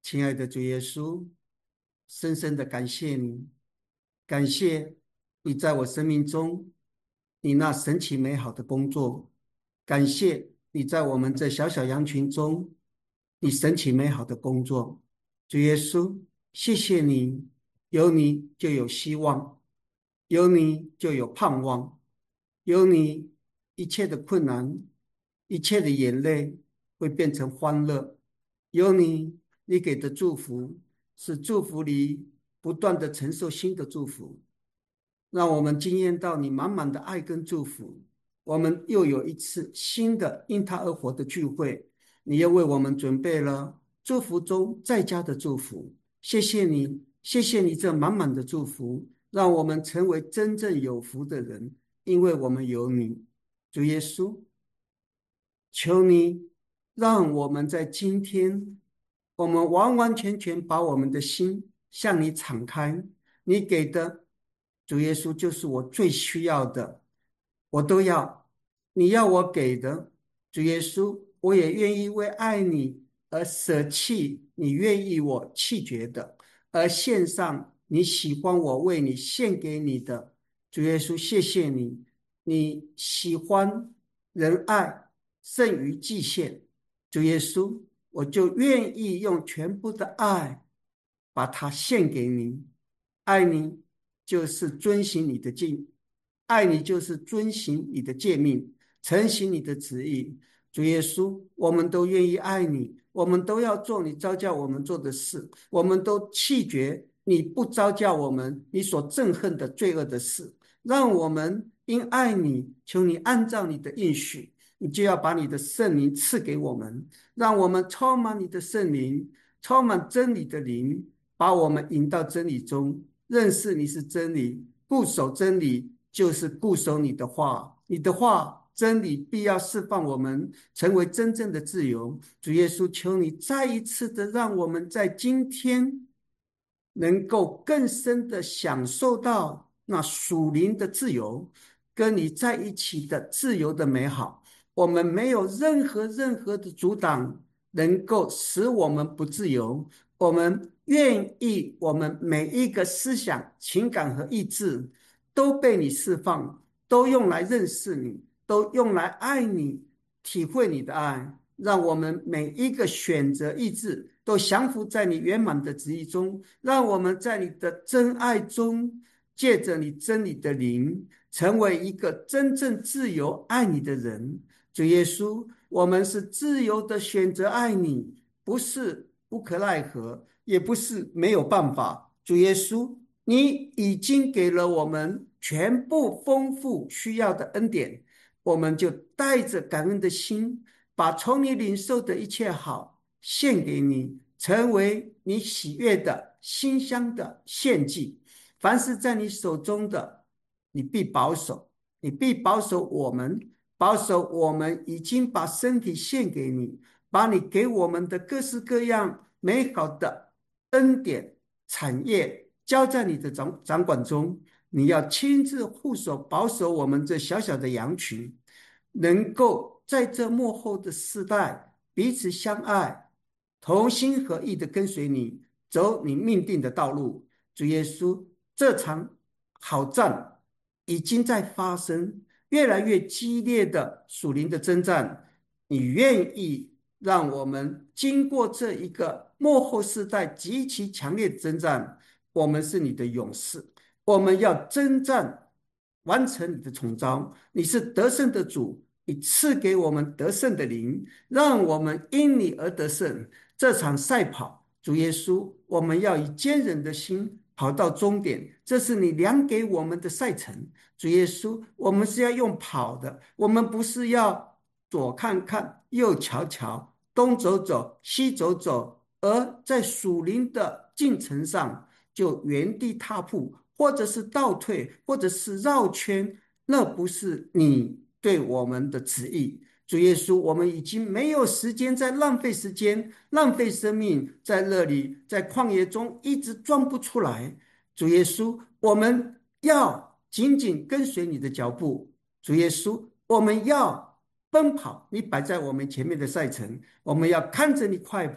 亲爱的主耶稣，深深的感谢你，感谢你在我生命中你那神奇美好的工作，感谢你在我们这小小羊群中你神奇美好的工作。主耶稣，谢谢你，有你就有希望，有你就有盼望，有你一切的困难，一切的眼泪会变成欢乐，有你。你给的祝福是祝福里不断的承受新的祝福，让我们惊艳到你满满的爱跟祝福。我们又有一次新的因他而活的聚会，你又为我们准备了祝福中再加的祝福。谢谢你，谢谢你这满满的祝福，让我们成为真正有福的人，因为我们有你。主耶稣，求你让我们在今天，我们完完全全把我们的心向你敞开。你给的主耶稣就是我最需要的，我都要。你要我给的主耶稣，我也愿意为爱你而舍弃你愿意我弃绝的，而献上你喜欢我为你献给你的。主耶稣，谢谢你，你喜欢仁爱胜于祭献。主耶稣，我就愿意用全部的爱把它献给你。爱你就是遵行你的诫，爱你就是遵行你的诫命，承行你的旨意。主耶稣，我们都愿意爱你，我们都要做你召叫我们做的事，我们都弃绝你不召叫我们你所憎恨的罪恶的事。让我们因爱你，求你按照你的应许，你就要把你的圣灵赐给我们，让我们充满你的圣灵，充满真理的灵，把我们引到真理中，认识你是真理，固守真理就是固守你的话，你的话真理必要释放我们成为真正的自由。主耶稣，求你再一次的让我们在今天能够更深的享受到那属灵的自由，跟你在一起的自由的美好。我们没有任何的阻挡能够使我们不自由。我们愿意，我们每一个思想、情感和意志都被你释放，都用来认识你，都用来爱你，体会你的爱。让我们每一个选择意志都降服在你圆满的旨意中，让我们在你的真爱中，借着你真理的灵，成为一个真正自由爱你的人。主耶稣，我们是自由的选择爱你，不是无可奈何，也不是没有办法。主耶稣，你已经给了我们全部丰富需要的恩典，我们就带着感恩的心，把从你领受的一切好献给你，成为你喜悦的馨香的献祭。凡是在你手中的，你必保守，你必保守我们，保守我们已经把身体献给你，把你给我们的各式各样美好的恩典产业交在你的掌管中。你要亲自护守保守我们这小小的羊群，能够在这幕后的世代彼此相爱，同心合意的跟随你，走你命定的道路。主耶稣，这场好战已经在发生，越来越激烈的属灵的征战，你愿意让我们经过这一个末后世代极其强烈的征战，我们是你的勇士，我们要征战，完成你的统召。你是得胜的主，你赐给我们得胜的灵，让我们因你而得胜。这场赛跑，主耶稣，我们要以坚忍的心跑到终点，这是你量给我们的赛程。主耶稣，我们是要用跑的，我们不是要左看看右瞧瞧，东走走西走走，而在属灵的进程上就原地踏步，或者是倒退，或者是绕圈，那不是你对我们的旨意。主耶稣，我们已经没有时间再浪费时间、浪费生命在那里，在旷野中一直转不出来。主耶稣，我们要紧紧跟随你的脚步。主耶稣，我们要奔跑你摆在我们前面的赛程，我们要看着你快跑。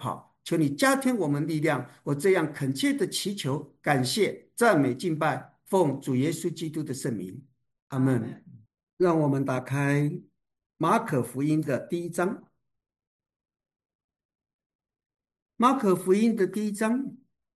求你加添我们力量。我这样恳切的祈求、感谢、赞美、敬拜，奉主耶稣基督的圣名，阿门。让我们打开马可福音的第一章。马可福音的第一章，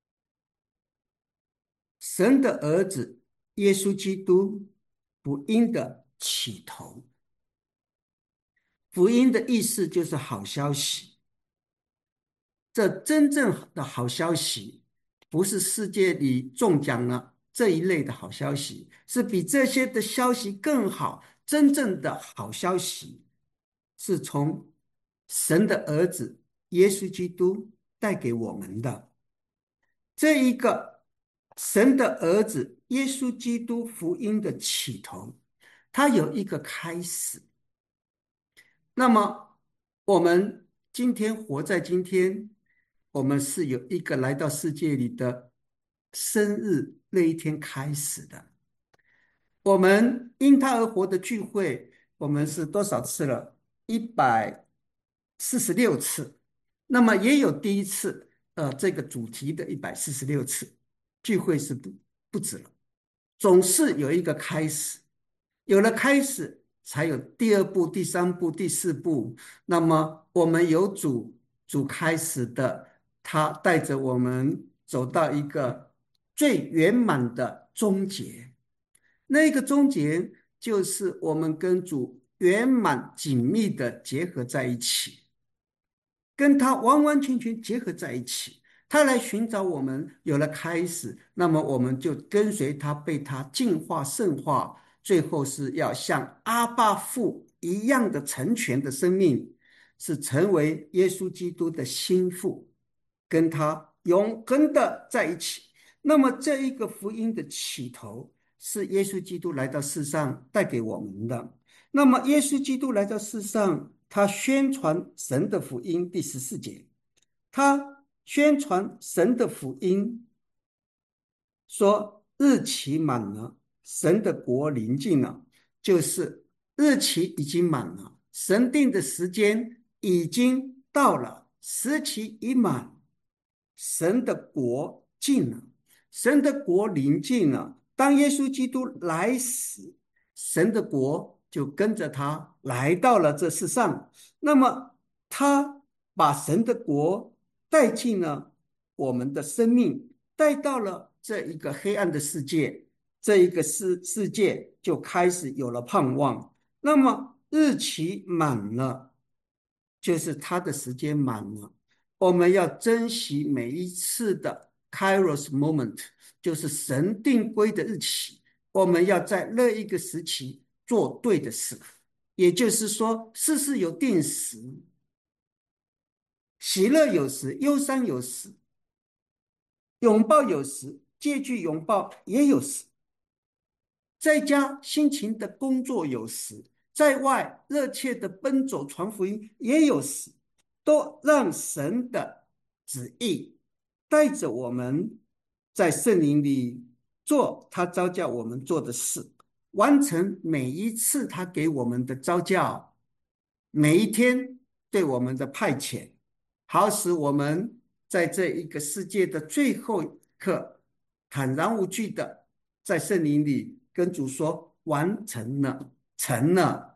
神的儿子耶稣基督福音的起头。福音的意思就是好消息。这真正的好消息，不是世界里中奖了这一类的好消息，是比这些的消息更好。真正的好消息，是从神的儿子耶稣基督带给我们的。这一个神的儿子耶稣基督福音的起头，它有一个开始。那么我们今天活在今天，我们是有一个来到世界里的生日那一天开始的。我们因他而活的聚会，我们是多少次了？146次。那么也有第一次，这个主题的146次聚会是不止了。总是有一个开始，有了开始，才有第二步、第三步、第四步。那么我们有主开始的，他带着我们走到一个最圆满的终结。那个终结就是我们跟主圆满紧密的结合在一起。跟他完完全全结合在一起，他来寻找我们，有了开始，那么我们就跟随他，被他净化圣化，最后是要像阿爸父一样的成全的生命，是成为耶稣基督的心腹，跟他永恒的在一起。那么这一个福音的起头是耶稣基督来到世上带给我们的。那么，耶稣基督来到世上，他宣传神的福音，第14节，他宣传神的福音，说日期满了，神的国临近了，就是日期已经满了，神定的时间已经到了，时期已满，神的国近了，神的国临近了。当耶稣基督来时，神的国就跟着他来到了这世上。那么他把神的国带进了我们的生命，带到了这一个黑暗的世界，这一个世界就开始有了盼望。那么日期满了，就是他的时间满了。我们要珍惜每一次的 Kairos moment，就是神定规的日期。我们要在那一个时期做对的事，也就是说，事事有定时，喜乐有时，忧伤有时，拥抱有时，借据拥抱也有时。在家辛勤的工作有时，在外热切的奔走传福音也有时，都让神的旨意带着我们在圣灵里做他召叫我们做的事，完成每一次他给我们的召叫，每一天对我们的派遣，好使我们在这一个世界的最后一刻坦然无惧的在圣灵里跟主说完成了，成了。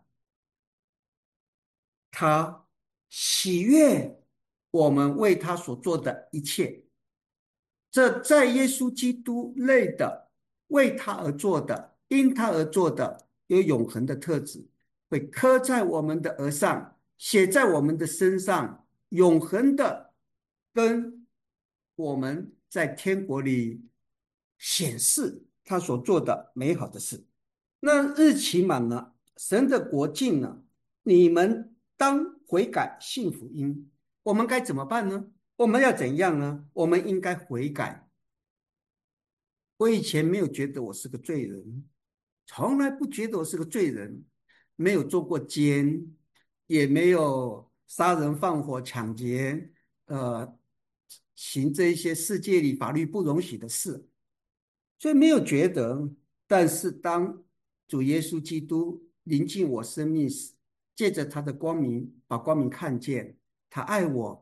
他喜悦我们为他所做的一切，这在耶稣基督内的为他而做的，因他而做的，有永恒的特质，会刻在我们的额上，写在我们的身上，永恒的跟我们在天国里显示他所做的美好的事。那日期满了，神的国近了，你们当悔改信福音。我们该怎么办呢？我们要怎样呢？我们应该悔改。我以前没有觉得我是个罪人，从来不觉得我是个罪人，没有做过奸，也没有杀人放火抢劫，行这一些世界里法律不容许的事，所以没有觉得。但是当主耶稣基督临近我生命时，借着他的光明，把光明看见，他爱我，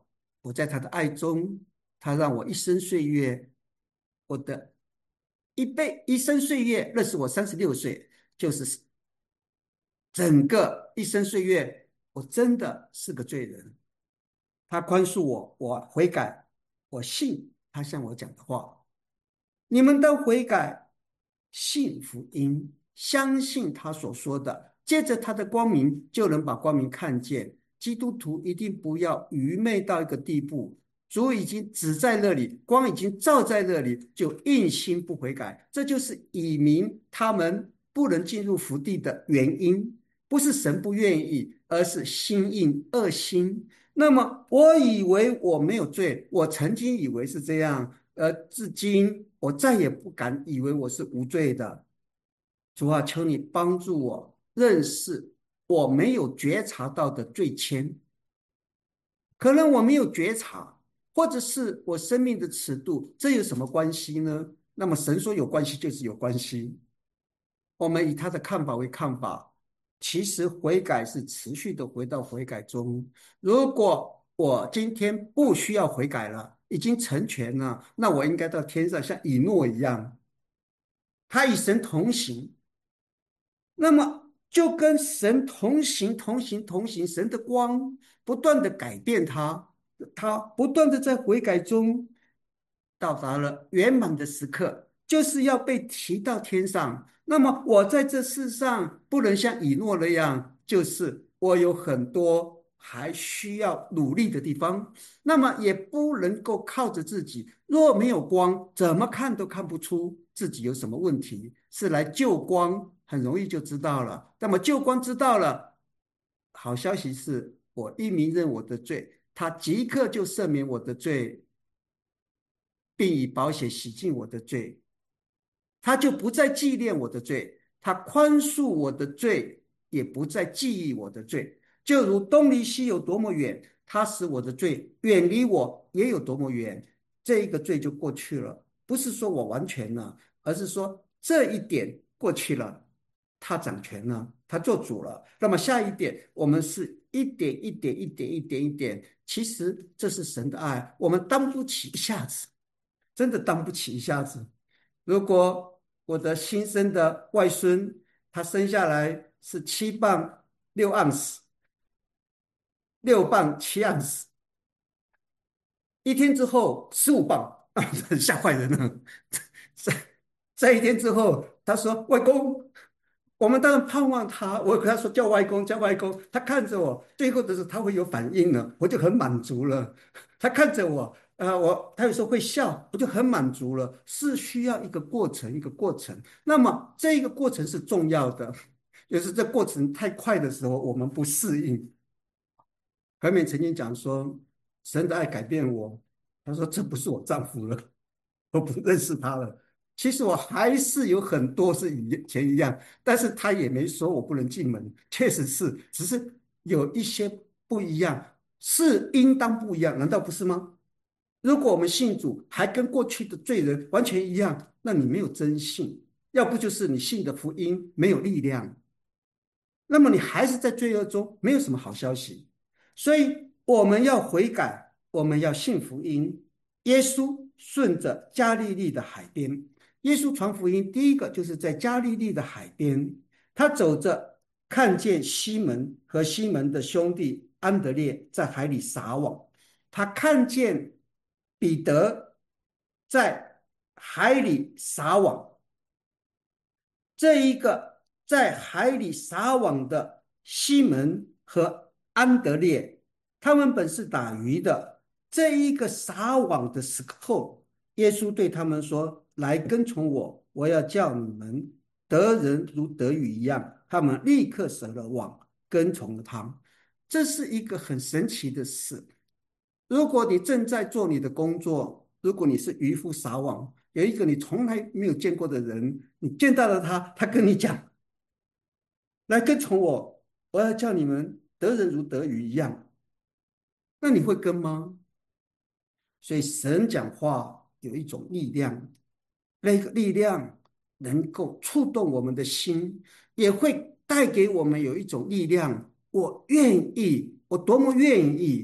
我在他的爱中，他让我一生岁月，我的一生岁月，那是我36岁，就是整个一生岁月，我真的是个罪人。他宽恕我，我悔改，我信他向我讲的话。你们都悔改，信福音，相信他所说的，借着他的光明，就能把光明看见。基督徒一定不要愚昧到一个地步，主已经指在那里，光已经照在那里，就硬心不悔改，这就是以明他们不能进入福地的原因。不是神不愿意，而是心硬恶心。那么，我以为我没有罪，我曾经以为是这样，至今我再也不敢以为我是无罪的。主啊，求你帮助我认识我没有觉察到的罪愆，可能我没有觉察，或者是我生命的尺度，这有什么关系呢？那么神说有关系就是有关系。我们以他的看法为看法，其实悔改是持续的回到悔改中。如果我今天不需要悔改了，已经成全了，那我应该到天上像以诺一样，他与神同行，那么就跟神同行，同行，同行。神的光不断的改变他，他不断的在悔改中到达了圆满的时刻，就是要被提到天上。那么我在这世上不能像以诺那样，就是我有很多还需要努力的地方，那么也不能够靠着自己。若没有光，怎么看都看不出自己有什么问题。是来救光，很容易就知道了。那么救光知道了，好消息是我一明认我的罪，他即刻就赦免我的罪，并以宝血洗净我的罪。他就不再纪念我的罪，他宽恕我的罪，也不再记忆我的罪。就如东离西有多么远，他使我的罪远离我也有多么远，这一个罪就过去了。不是说我完全了，而是说这一点过去了，他掌权了，他做主了。那么下一点，我们是一点一点一点一点一点，其实这是神的爱，我们当不起一下子，真的当不起一下子。如果我的新生的外孙，他生下来是7磅6盎司，6磅7盎司，一天之后15磅，吓坏人了。在一天之后，他说：“外公，我们当然盼望他。”我跟他说叫外公，叫外公。他看着我，最后的时候他会有反应了，我就很满足了。他看着我，他有时候会笑，我就很满足了。是需要一个过程，一个过程。那么这一个过程是重要的，就是这过程太快的时候，我们不适应。何美曾经讲说，神的爱改变我。他说这不是我丈夫了，我不认识他了。其实我还是有很多是以前一样，但是他也没说我不能进门，确实是，只是有一些不一样，是应当不一样，难道不是吗？如果我们信主还跟过去的罪人完全一样，那你没有真信，要不就是你信的福音没有力量。那么你还是在罪恶中，没有什么好消息。所以我们要悔改，我们要信福音。耶稣顺着加利利的海边，耶稣传福音，第一个就是在加利利的海边，他走着，看见西门和西门的兄弟安德烈在海里撒网，他看见彼得在海里撒网。这一个在海里撒网的西门和安德烈，他们本是打鱼的。这一个撒网的时候，耶稣对他们说：“来跟从我，我要叫你们得人如得鱼一样。”他们立刻舍了网，跟从了他。这是一个很神奇的事。如果你正在做你的工作，如果你是渔夫撒网，有一个你从来没有见过的人，你见到了他，他跟你讲：“来跟从我，我要叫你们得人如得鱼一样。”那你会跟吗？所以神讲话有一种力量，那个力量能够触动我们的心，也会带给我们有一种力量。我愿意，我多么愿意！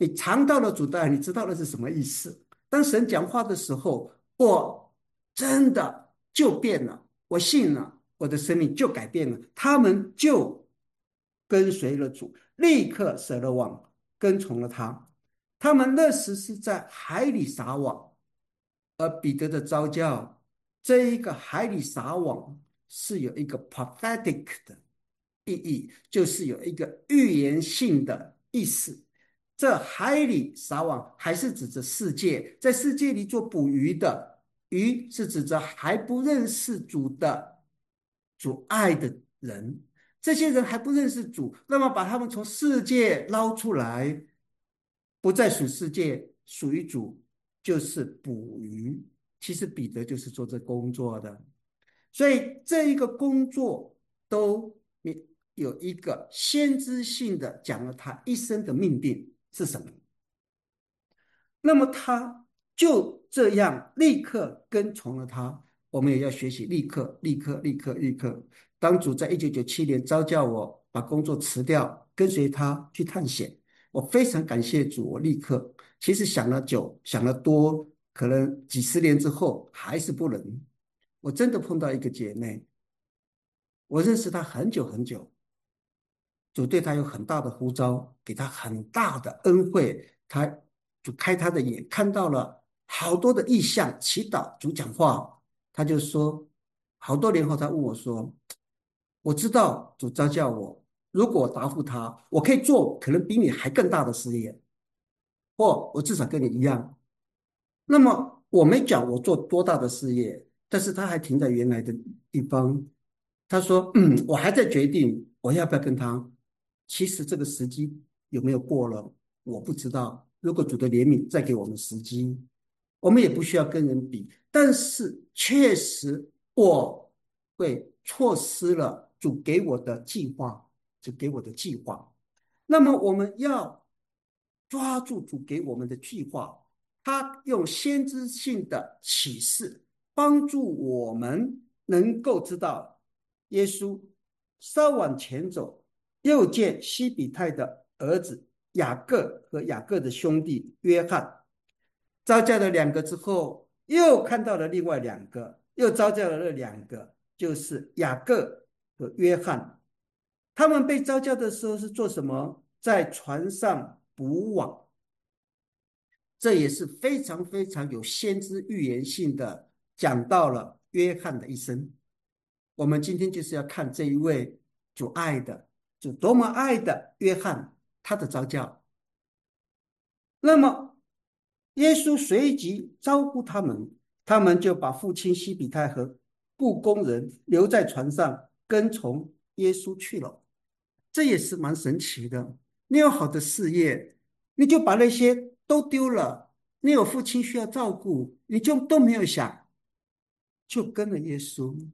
你尝到了主的爱，你知道那是什么意思。当神讲话的时候，我真的就变了，我信了，我的生命就改变了。他们就跟随了主，立刻舍了网，跟从了他。他们那时是在海里撒网，而彼得的召叫，这一个海里撒网是有一个 prophetic 的意义，就是有一个预言性的意思。这海里撒网还是指着世界，在世界里做捕鱼的，鱼是指着还不认识主的主爱的人。这些人还不认识主，那么把他们从世界捞出来，不再属世界，属于主，就是捕鱼。其实彼得就是做这工作的，所以这一个工作都有一个先知性的讲了他一生的命定是什么。那么他就这样立刻跟从了他。我们也要学习立刻、立刻、立刻、立刻。当主在1997年召叫我把工作辞掉，跟随他去探险，我非常感谢主，我立刻。其实想了久，想了多，可能几十年之后还是不能。我真的碰到一个姐妹，我认识她很久很久，主对她有很大的呼召，给她很大的恩惠，她主开她的眼，看到了好多的异象，祈祷主讲话，她就说，好多年后她问我说，我知道主召叫我，如果我答复他，我可以做可能比你还更大的事业，或我至少跟你一样。那么我没讲我做多大的事业，但是他还停在原来的地方。他说：我还在决定我要不要跟他。其实这个时机有没有过了，我不知道。如果主的怜悯再给我们时机，我们也不需要跟人比。但是确实我会错失了主给我的计划，主给我的计划。那么我们要抓住主给我们的计划，他用先知性的启示帮助我们能够知道，耶稣稍往前走，又见西比泰的儿子雅各和雅各的兄弟约翰，招架了两个之后，又看到了另外两个，又招架了那两个，就是雅各和约翰。他们被招架的时候是做什么？在船上捕网。这也是非常非常有先知预言性的，讲到了约翰的一生。我们今天就是要看这一位主爱的，主多么爱的约翰，他的召教。那么耶稣随即招呼他们，他们就把父亲西比泰和雇工人留在船上，跟从耶稣去了。这也是蛮神奇的。你有好的事业，你就把那些都丢了；你有父亲需要照顾，你就都没有想，就跟了耶稣。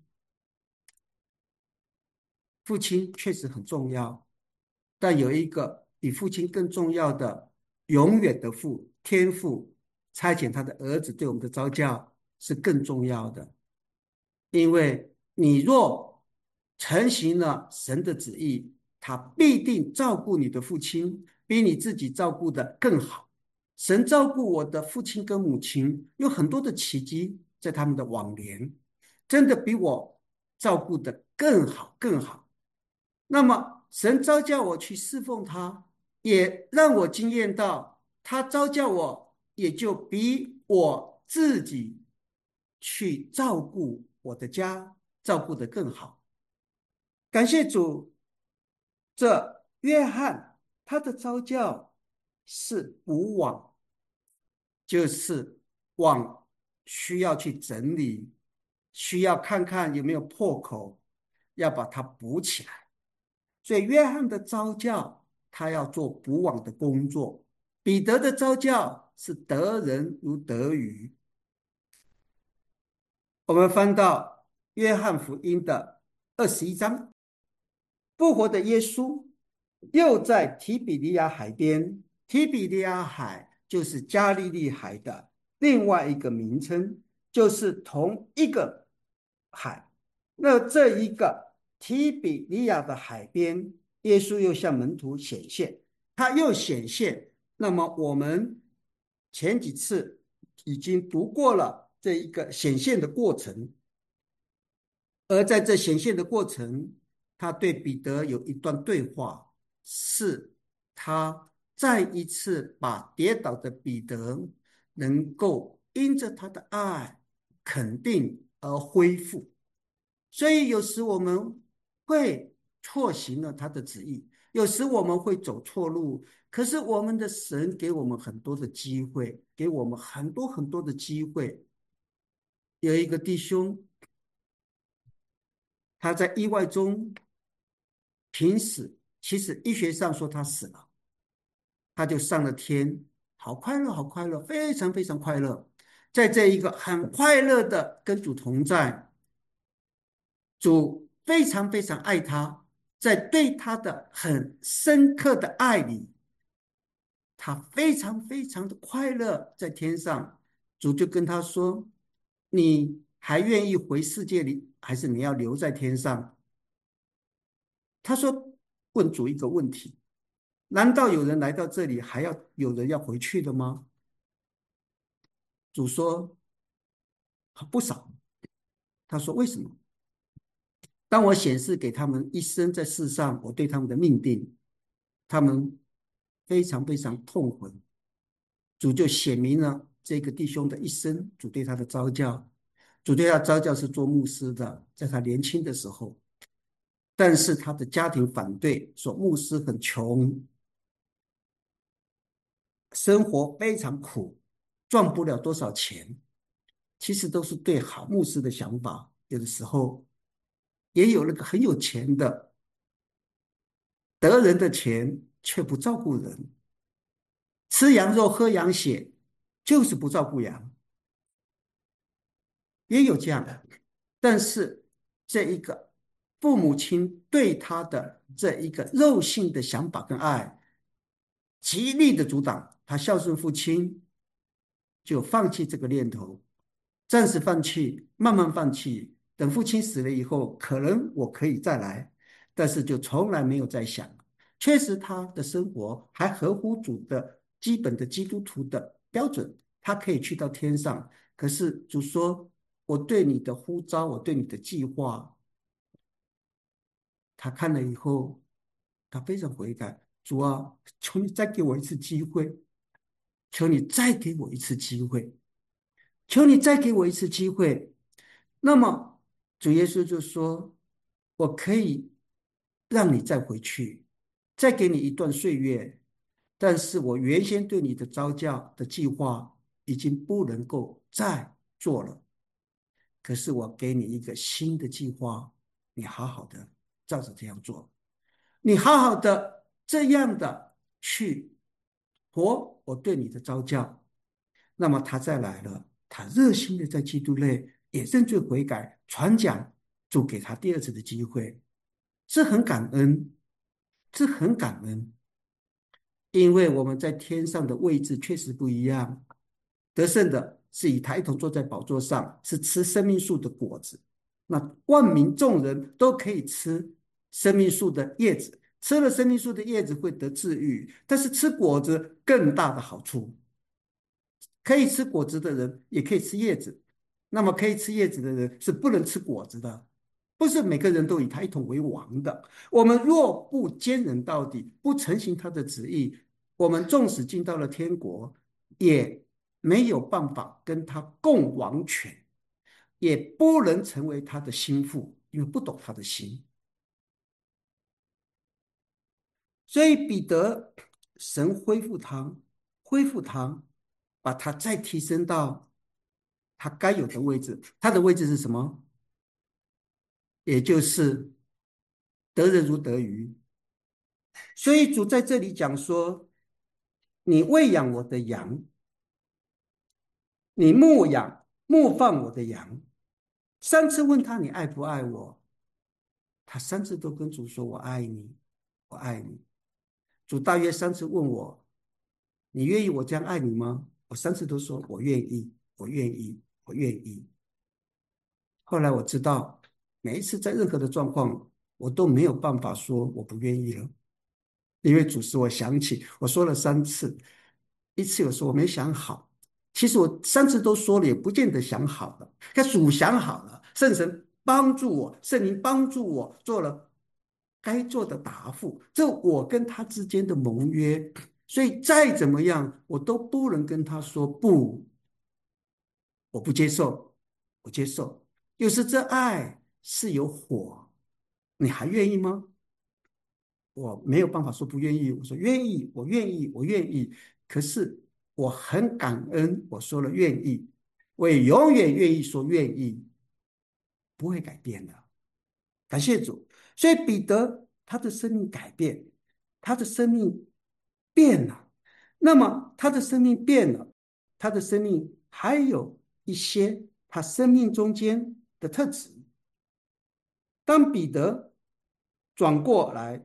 父亲确实很重要，但有一个比父亲更重要的永远的父，天父差遣他的儿子对我们的召教是更重要的。因为你若承行了神的旨意，他必定照顾你的父亲，比你自己照顾的更好。神照顾我的父亲跟母亲，有很多的奇迹在他们的晚年，真的比我照顾的更好更好。那么神召叫我去侍奉他，也让我惊艳到他召叫我，也就比我自己去照顾我的家照顾得更好。感谢主，这约翰他的召叫是补网，就是网需要去整理，需要看看有没有破口，要把它补起来。所以约翰的召教，他要做补网的工作；彼得的召教是得人如得鱼。我们翻到约翰福音的21章，复活的耶稣又在提比利亚海边，提比利亚海就是加利利海的另外一个名称，就是同一个海。那这一个提比利亚的海边，耶稣又向门徒显现，他又显现那么我们前几次已经读过了这一个显现的过程，而在这显现的过程，他对彼得有一段对话，是他再一次把跌倒的彼得能够因着他的爱肯定而恢复。所以有时我们会错行了他的旨意，有时我们会走错路，可是我们的神给我们很多的机会，给我们很多很多的机会。有一个弟兄，他在意外中濒死，其实医学上说他死了，他就上了天，好快乐，好快乐，非常非常快乐。在这一个很快乐的跟主同在，主非常非常爱他，在对他的很深刻的爱里，他非常非常的快乐，在天上，主就跟他说：“你还愿意回世界里，还是你要留在天上？”他说：“问主一个问题，难道有人来到这里，还要有人要回去的吗？”主说：“不少。”他说：“为什么？当我显示给他们一生在世上我对他们的命定，他们非常非常痛悔。主就显明了这个弟兄的一生，主对他的召教。主对他的召教是做牧师的，在他年轻的时候，但是他的家庭反对，说牧师很穷，生活非常苦，赚不了多少钱。其实都是对好牧师的想法。有的时候也有那个很有钱的，得人的钱却不照顾人，吃羊肉喝羊血，就是不照顾羊，也有这样的。但是这一个父母亲对他的这一个肉性的想法跟爱，极力的阻挡他孝顺父亲，就放弃这个念头，暂时放弃，慢慢放弃。等父亲死了以后，可能我可以再来，但是就从来没有再想。确实，他的生活还合乎主的基本的基督徒的标准，他可以去到天上。可是主说：“我对你的呼召，我对你的计划。”他看了以后，他非常悔改。主啊，求你再给我一次机会，求你再给我一次机会。求你再给我一次机会。那么主耶稣就说：“我可以让你再回去，再给你一段岁月，但是我原先对你的招教的计划已经不能够再做了。可是我给你一个新的计划，你好好的照着这样做，你好好的这样的去活我对你的招教。”那么他再来了，他热心的在基督内也认罪悔改，传讲主给他第二次的机会，这很感恩，这很感恩，因为我们在天上的位置确实不一样。得胜的是与他一同坐在宝座上，是吃生命树的果子。那万民众人都可以吃生命树的叶子，吃了生命树的叶子会得治愈，但是吃果子更大的好处。可以吃果子的人也可以吃叶子，那么可以吃叶子的人是不能吃果子的，不是每个人都以他一同为王的。我们若不坚忍到底，不承行他的旨意，我们纵使进到了天国，也没有办法跟他共王权，也不能成为他的心腹，因为不懂他的心。所以彼得，神恢复他，恢复他，把他再提升到他该有的位置。他的位置是什么？也就是得人如得鱼。所以主在这里讲说：“你喂养我的羊，你牧放我的羊。”三次问他你爱不爱我，他三次都跟主说：“我爱你，我爱你。”主大约三次问我：“你愿意我这样爱你吗？”我三次都说：“我愿意，我愿意，我愿意。”后来我知道，每一次在任何的状况，我都没有办法说我不愿意了，因为主使我想起，我说了三次。 一次有时候我没想好，其实我3次都说了，也不见得想好了。可主想好了，圣神帮助我，圣灵帮助我做了该做的答复，这我跟他之间的盟约。所以再怎么样，我都不能跟他说不，我不接受，我接受。有时这爱是有火，你还愿意吗？我没有办法说不愿意，我说愿意，我愿意，我愿意。可是我很感恩，我说了愿意，我也永远愿意说愿意，不会改变的。感谢主。所以彼得他的生命改变，他的生命变了。那么他的生命变了，他的生命还有一些他生命中间的特质。当彼得转过来，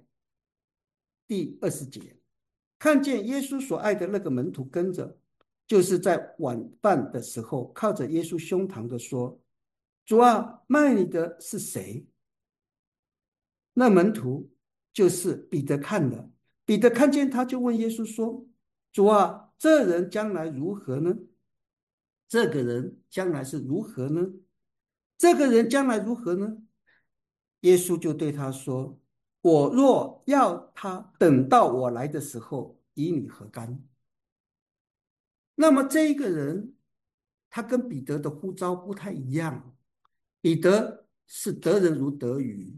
第20节，看见耶稣所爱的那个门徒跟着，就是在晚饭的时候，靠着耶稣胸膛的说：“主啊，卖你的是谁？”那门徒就是彼得看的。彼得看见他，就问耶稣说：“主啊，这人将来如何呢？这个人将来是如何呢？这个人将来如何呢？”耶稣就对他说：“我若要他等到我来的时候，与你何干？”那么这一个人，他跟彼得的呼召不太一样。彼得是得人如得鱼，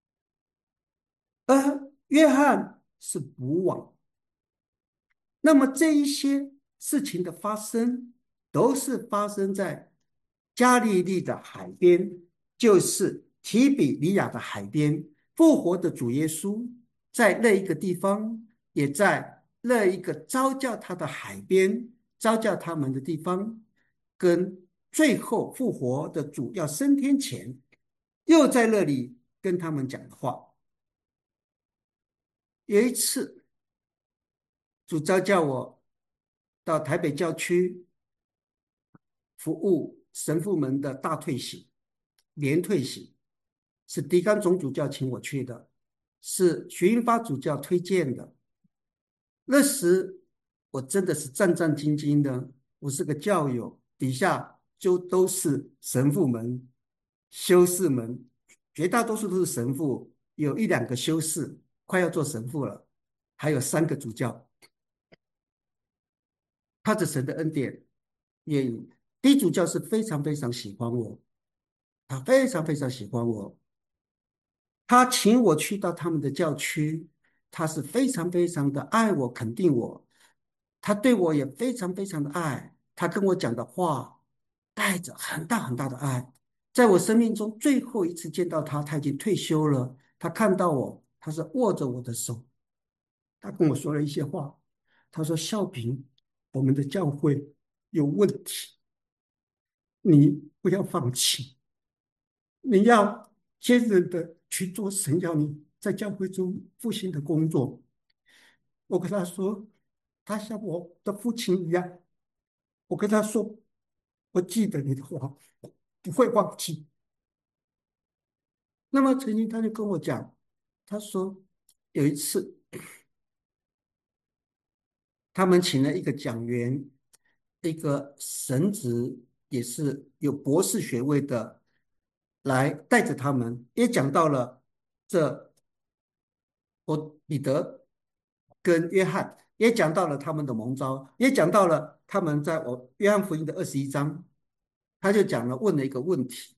而约翰是捕网。那么这一些事情的发生，都是发生在加利利的海边，就是提比利亚的海边。复活的主耶稣在那一个地方，也在那一个招叫他的海边，招叫他们的地方，跟最后复活的主要升天前，又在那里跟他们讲的话。有一次，主召叫我到台北教区服务神父们的大退省、连退省，是狄刚总主教请我去的，是徐英发主教推荐的。那时我真的是战战兢兢的，我是个教友，底下就都是神父们、修士们，绝大多数都是神父，有1、2个修士快要做神父了，还有3个主教。靠着神的恩典，愿意。第一主教是非常非常喜欢我，他非常非常喜欢我，他请我去到他们的教区，他是非常非常的爱我，肯定我，他对我也非常非常的爱，他跟我讲的话带着很大很大的爱。在我生命中最后一次见到他，他已经退休了，他看到我，他是握着我的手，他跟我说了一些话，他说：“孝平，我们的教会有问题，你不要放弃，你要坚韧的去做神要你在教会中复兴的工作。”我跟他说，他像我的父亲一样。我跟他说，我记得你的话，不会忘记。那么曾经他就跟我讲，他说有一次他们请了一个讲员，一个神职也是有博士学位的，来带着他们，也讲到了这彼得跟约翰，也讲到了他们的蒙召，也讲到了他们在约翰福音的21章，他就讲了问了一个问题。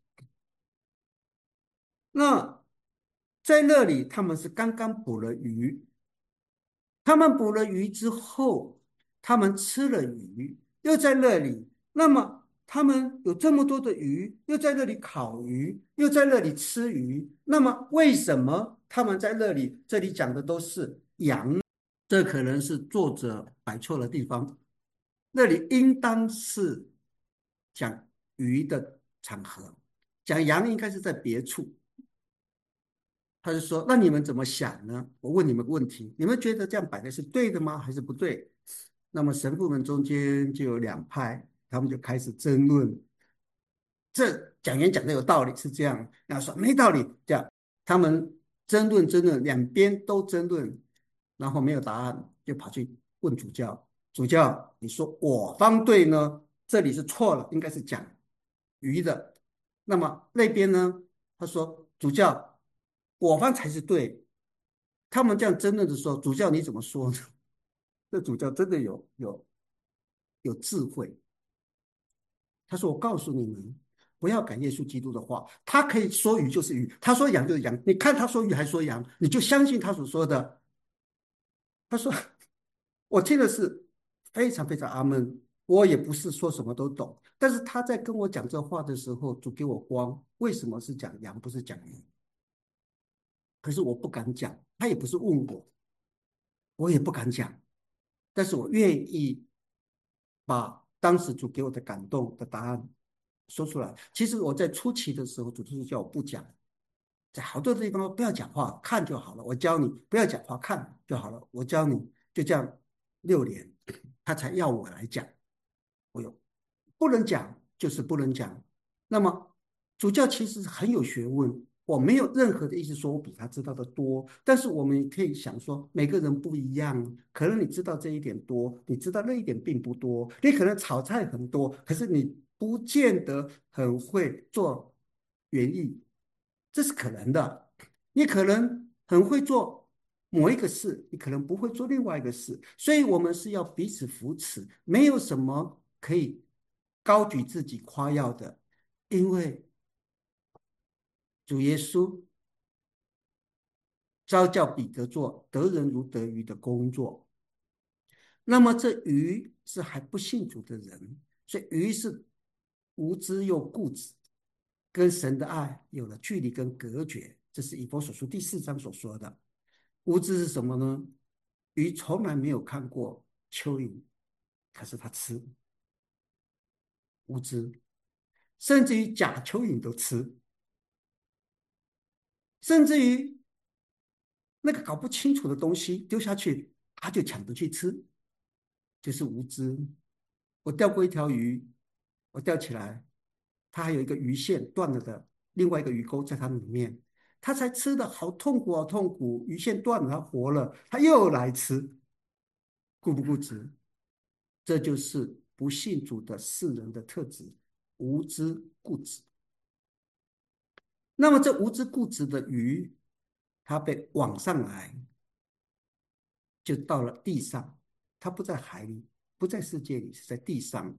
那在那里他们是刚刚捕了鱼，他们捕了鱼之后，他们吃了鱼，又在那里。那么他们有这么多的鱼，又在那里烤鱼，又在那里吃鱼。那么为什么他们在那里？这里讲的都是羊，这可能是作者摆错了地方。那里应当是讲鱼的场合，讲羊应该是在别处。他就说：“那你们怎么想呢？我问你们个问题，你们觉得这样摆的是对的吗？还是不对？”那么神父们中间就有2派，他们就开始争论。这讲员讲的有道理是这样，那说没道理，这样他们争论，两边都争论，然后没有答案，就跑去问主教。 主教，你说我方对呢？这里是错了，应该是讲鱼的。那么那边呢？他说主教，我方才是对。他们这样争论的时候，主教你怎么说呢？这主教真的有智慧。他说：“我告诉你们，不要改耶稣基督的话，他可以说鱼就是鱼，他说羊就是羊。你看他说鱼还说羊，你就相信他所说的。”他说：“我听的是非常非常阿门。我也不是说什么都懂，但是他在跟我讲这话的时候，主给我光。为什么是讲羊，不是讲鱼？可是我不敢讲，他也不是问我，我也不敢讲。但是我愿意把当时主给我的感动的答案说出来。其实我在初期的时候，主就是叫我不讲，在好多地方不要讲话，看就好了。我教你不要讲话，看就好了。我教你，就这样6年，他才要我来讲。我有不能讲就是不能讲。那么主教其实很有学问，我没有任何的意思说我比他知道的多，但是我们可以想说，每个人不一样，可能你知道这一点多，你知道那一点并不多，你可能炒菜很多，可是你不见得很会做园艺，这是可能的。你可能很会做某一个事，你可能不会做另外一个事，所以我们是要彼此扶持，没有什么可以高举自己夸耀的，因为主耶稣召叫彼得做得人如得鱼的工作。那么这鱼是还不信主的人，所以鱼是无知又固执，跟神的爱有了距离跟隔绝。这是以弗所书第4章所说的。无知是什么呢？鱼从来没有看过蚯蚓，可是它吃。无知，甚至于假蚯蚓都吃，甚至于那个搞不清楚的东西丢下去，他就抢着去吃，就是无知。我钓过一条鱼，我钓起来，它还有一个鱼线断了的，另外一个鱼钩在它里面，它才吃的好痛苦，好痛苦。鱼线断了，它活了，它又来吃，固不固执？这就是不信主的世人的特质，无知固执。那么这无知固执的鱼，它被网上来，就到了地上，它不在海里，不在世界里，是在地上。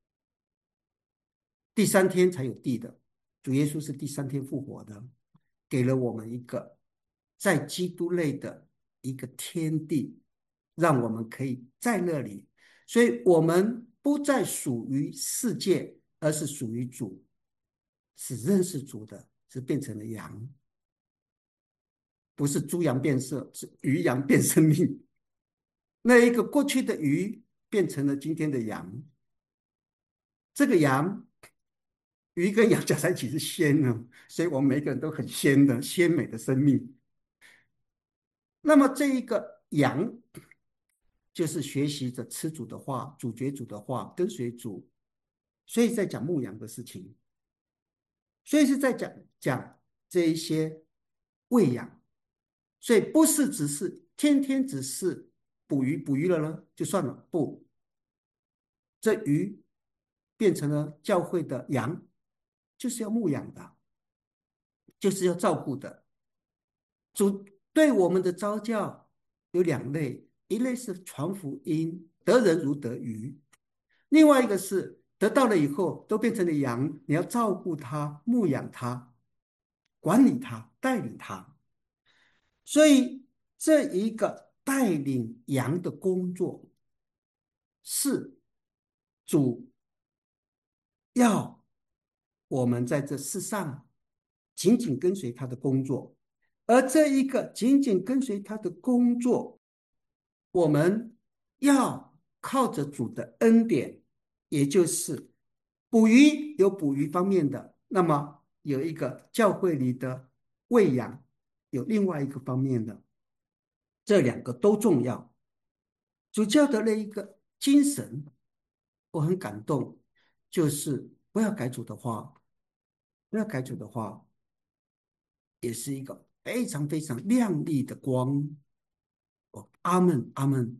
第3天才有地的。主耶稣是第3天复活的，给了我们一个在基督内的一个天地，让我们可以在那里。所以，我们不再属于世界，而是属于主，是认识主的，是变成了羊，不是猪羊变色，是鱼羊变生命。那一个过去的鱼变成了今天的羊，这个羊鱼跟羊加在一起是鲜的，所以我们每个人都很鲜的、鲜美的生命。那么这一个羊就是学习着吃主的话、主角主的话，跟随主，所以在讲牧羊的事情，所以是在讲这一些喂养，所以不是只是天天只是捕鱼了呢就算了，不，这鱼变成了教会的羊，就是要牧养的，就是要照顾的。主对我们的召教有2类，一类是传福音，得人如得鱼；另外一个是得到了以后都变成了羊，你要照顾它、牧养它、管理它、带领它。所以这一个带领羊的工作是主要我们在这世上紧紧跟随他的工作，而这一个紧紧跟随他的工作，我们要靠着主的恩典，也就是捕鱼有捕鱼方面的，那么有一个教会里的喂养，有另外一个方面的，这2个都重要。主教的那一个精神，我很感动，就是不要改主的话，不要改主的话，也是一个非常非常亮丽的光。哦，阿门，阿门。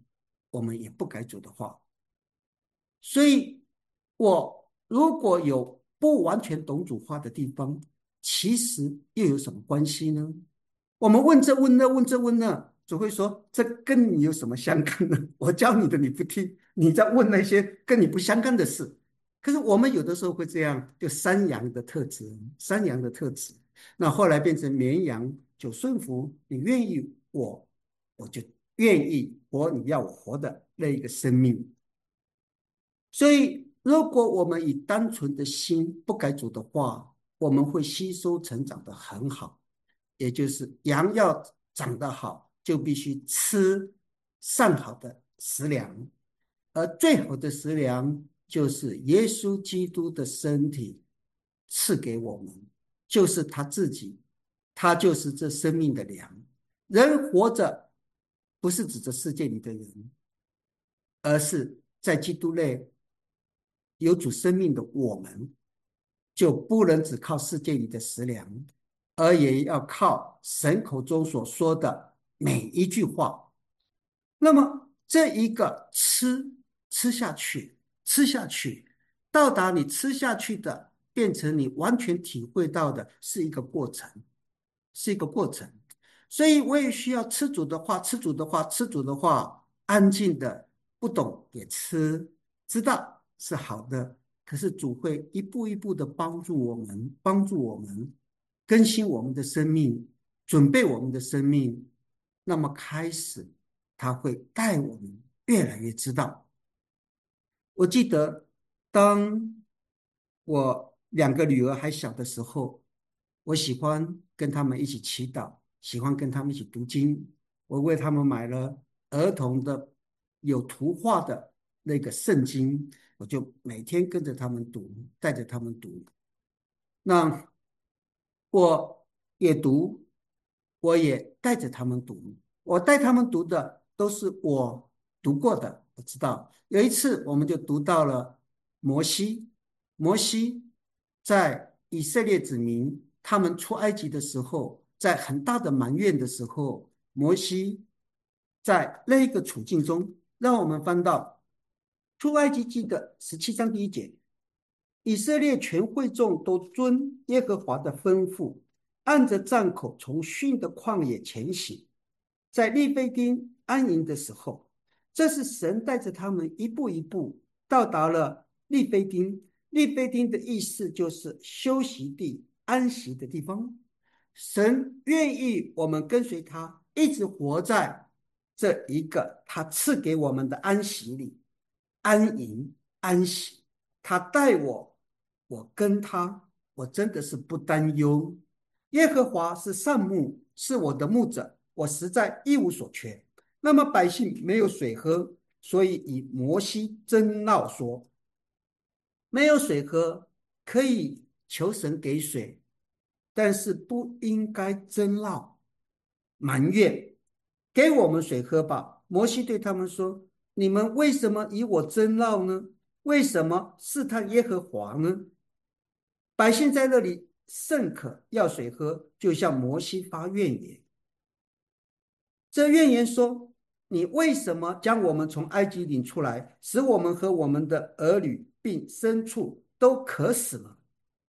我们也不该主的话。所以，我如果有不完全懂主话的地方，其实又有什么关系呢？我们问这问那，问这问那，只会说这跟你有什么相干呢？我教你的你不听，你在问那些跟你不相干的事。可是我们有的时候会这样，就山羊的特质，山羊的特质。那后来变成绵羊，就顺服你愿意我，我就愿意活你要我活的那一个生命。所以，如果我们以单纯的心不改主的话，我们会吸收成长的很好。也就是羊要长得好，就必须吃上好的食粮，而最好的食粮就是耶稣基督的身体赐给我们，就是他自己，他就是这生命的粮。人活着不是指着世界里的人，而是在基督内有主生命的我们，就不能只靠世界里的食粮，而也要靠神口中所说的每一句话。那么这一个吃下去，吃下去，到达你吃下去的，变成你完全体会到的是一个过程，是一个过程。所以我也需要吃主的话，吃主的话，吃主的话，安静的，不懂也吃，知道是好的。可是主会一步一步的帮助我们，帮助我们更新我们的生命，准备我们的生命。那么开始，他会带我们越来越知道。我记得，当我两个女儿还小的时候，我喜欢跟他们一起祈祷，喜欢跟他们一起读经。我为他们买了儿童的有图画的那个圣经，我就每天跟着他们读，带着他们读。那我也读，我也带着他们读。我带他们读的都是我读过的，我知道。有一次，我们就读到了摩西，摩西在以色列子民他们出埃及的时候，在很大的埋怨的时候，摩西在那个处境中，让我们翻到出埃及记的17章第一节。以色列全会众都遵耶和华的吩咐，按着帐口从逊的旷野前行，在利非丁安营的时候，这是神带着他们一步一步到达了利非丁。利非丁的意思就是休息地、安息的地方。神愿意我们跟随他，一直活在这一个他赐给我们的安息里，安营、安息。他带我，我跟他，我真的是不担忧。耶和华是善牧，是我的牧者，我实在一无所缺。那么百姓没有水喝，所以以摩西争闹说：没有水喝，可以求神给水，但是不应该争闹埋怨，给我们水喝吧。摩西对他们说：你们为什么以我争闹呢？为什么试探耶和华呢？百姓在那里甚渴，要水喝，就向摩西发怨言。这怨言说：你为什么将我们从埃及领出来，使我们和我们的儿女并牲畜都渴死了？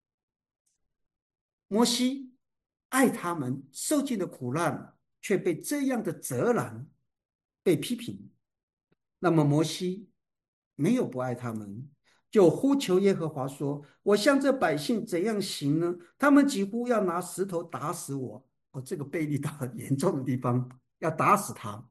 摩西爱他们，受尽了苦难，却被这样的责难，被批评。那么摩西没有不爱他们，就呼求耶和华说：我向这百姓怎样行呢？他们几乎要拿石头打死我。我这个背力到很严重的地方，要打死他。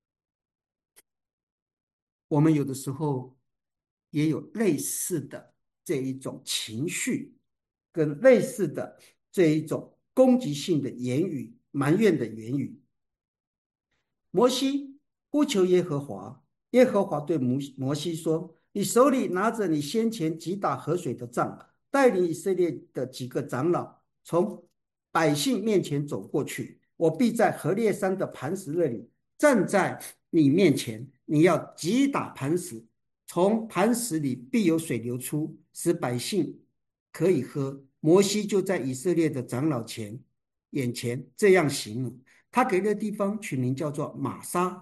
我们有的时候也有类似的这一种情绪，跟类似的这一种攻击性的言语、埋怨的言语。摩西呼求耶和华，耶和华对摩西说：你手里拿着你先前击打河水的杖，带领以色列的几个长老从百姓面前走过去，我必在何烈山的磐石那里站在你面前，你要击打磐石，从磐石里必有水流出，使百姓可以喝。摩西就在以色列的长老眼前这样行了。他给的地方取名叫做玛莎，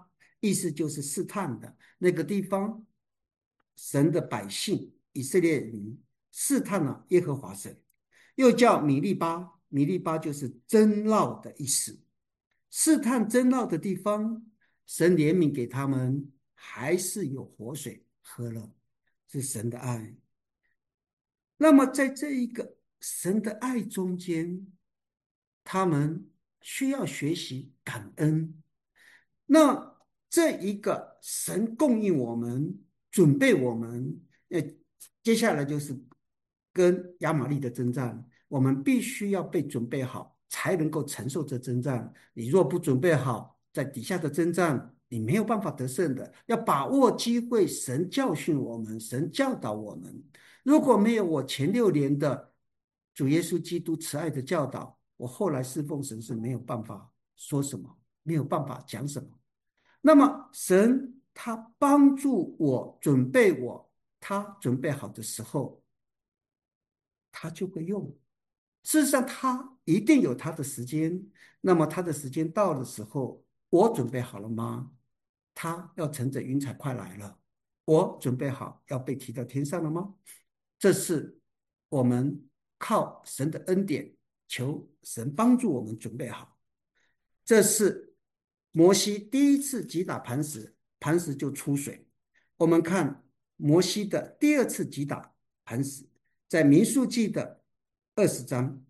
意思就是试探的那个地方。神的百姓以色列民试探了耶和华神，又叫米利巴，米利巴就是争闹的意思。试探争闹的地方，神怜悯给他们，还是有活水喝了，是神的爱。那么在这一个神的爱中间，他们需要学习感恩。那这一个神供应我们，准备我们，接下来就是跟亚玛力的征战，我们必须要被准备好，才能够承受这征战。你若不准备好，在底下的征战，你没有办法得胜的。要把握机会，神教训我们，神教导我们。如果没有我前6年的主耶稣基督慈爱的教导，我后来侍奉神是没有办法说什么，没有办法讲什么。那么神他帮助我，准备我，他准备好的时候，他就会用。事实上，他一定有他的时间。那么他的时间到的时候，我准备好了吗？他要乘着云彩快来了，我准备好要被提到天上了吗？这是我们靠神的恩典，求神帮助我们准备好。这是摩西第一次击打磐石，磐石就出水。我们看摩西的第二次击打磐石，在民数记的20章，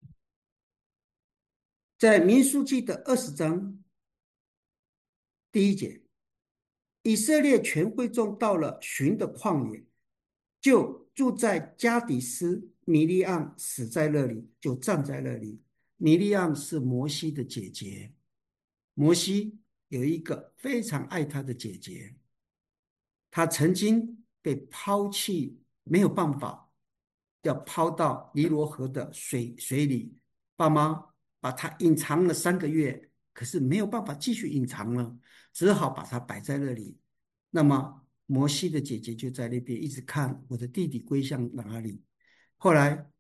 在民数记的20章第1节，以色列全会众到了寻的旷野，就住在加底斯。米利暗死在那里，就站在那里。米利暗是摩西的姐姐，摩西有一个非常爱他的姐姐，他曾经被抛弃，没有办法，要抛到尼罗河的水里。爸妈把他隐藏了3个月，可是没有办法继续隐藏了，只好把他摆在那里。那么摩西的姐姐就在那边一直看我的弟弟归向哪里。后来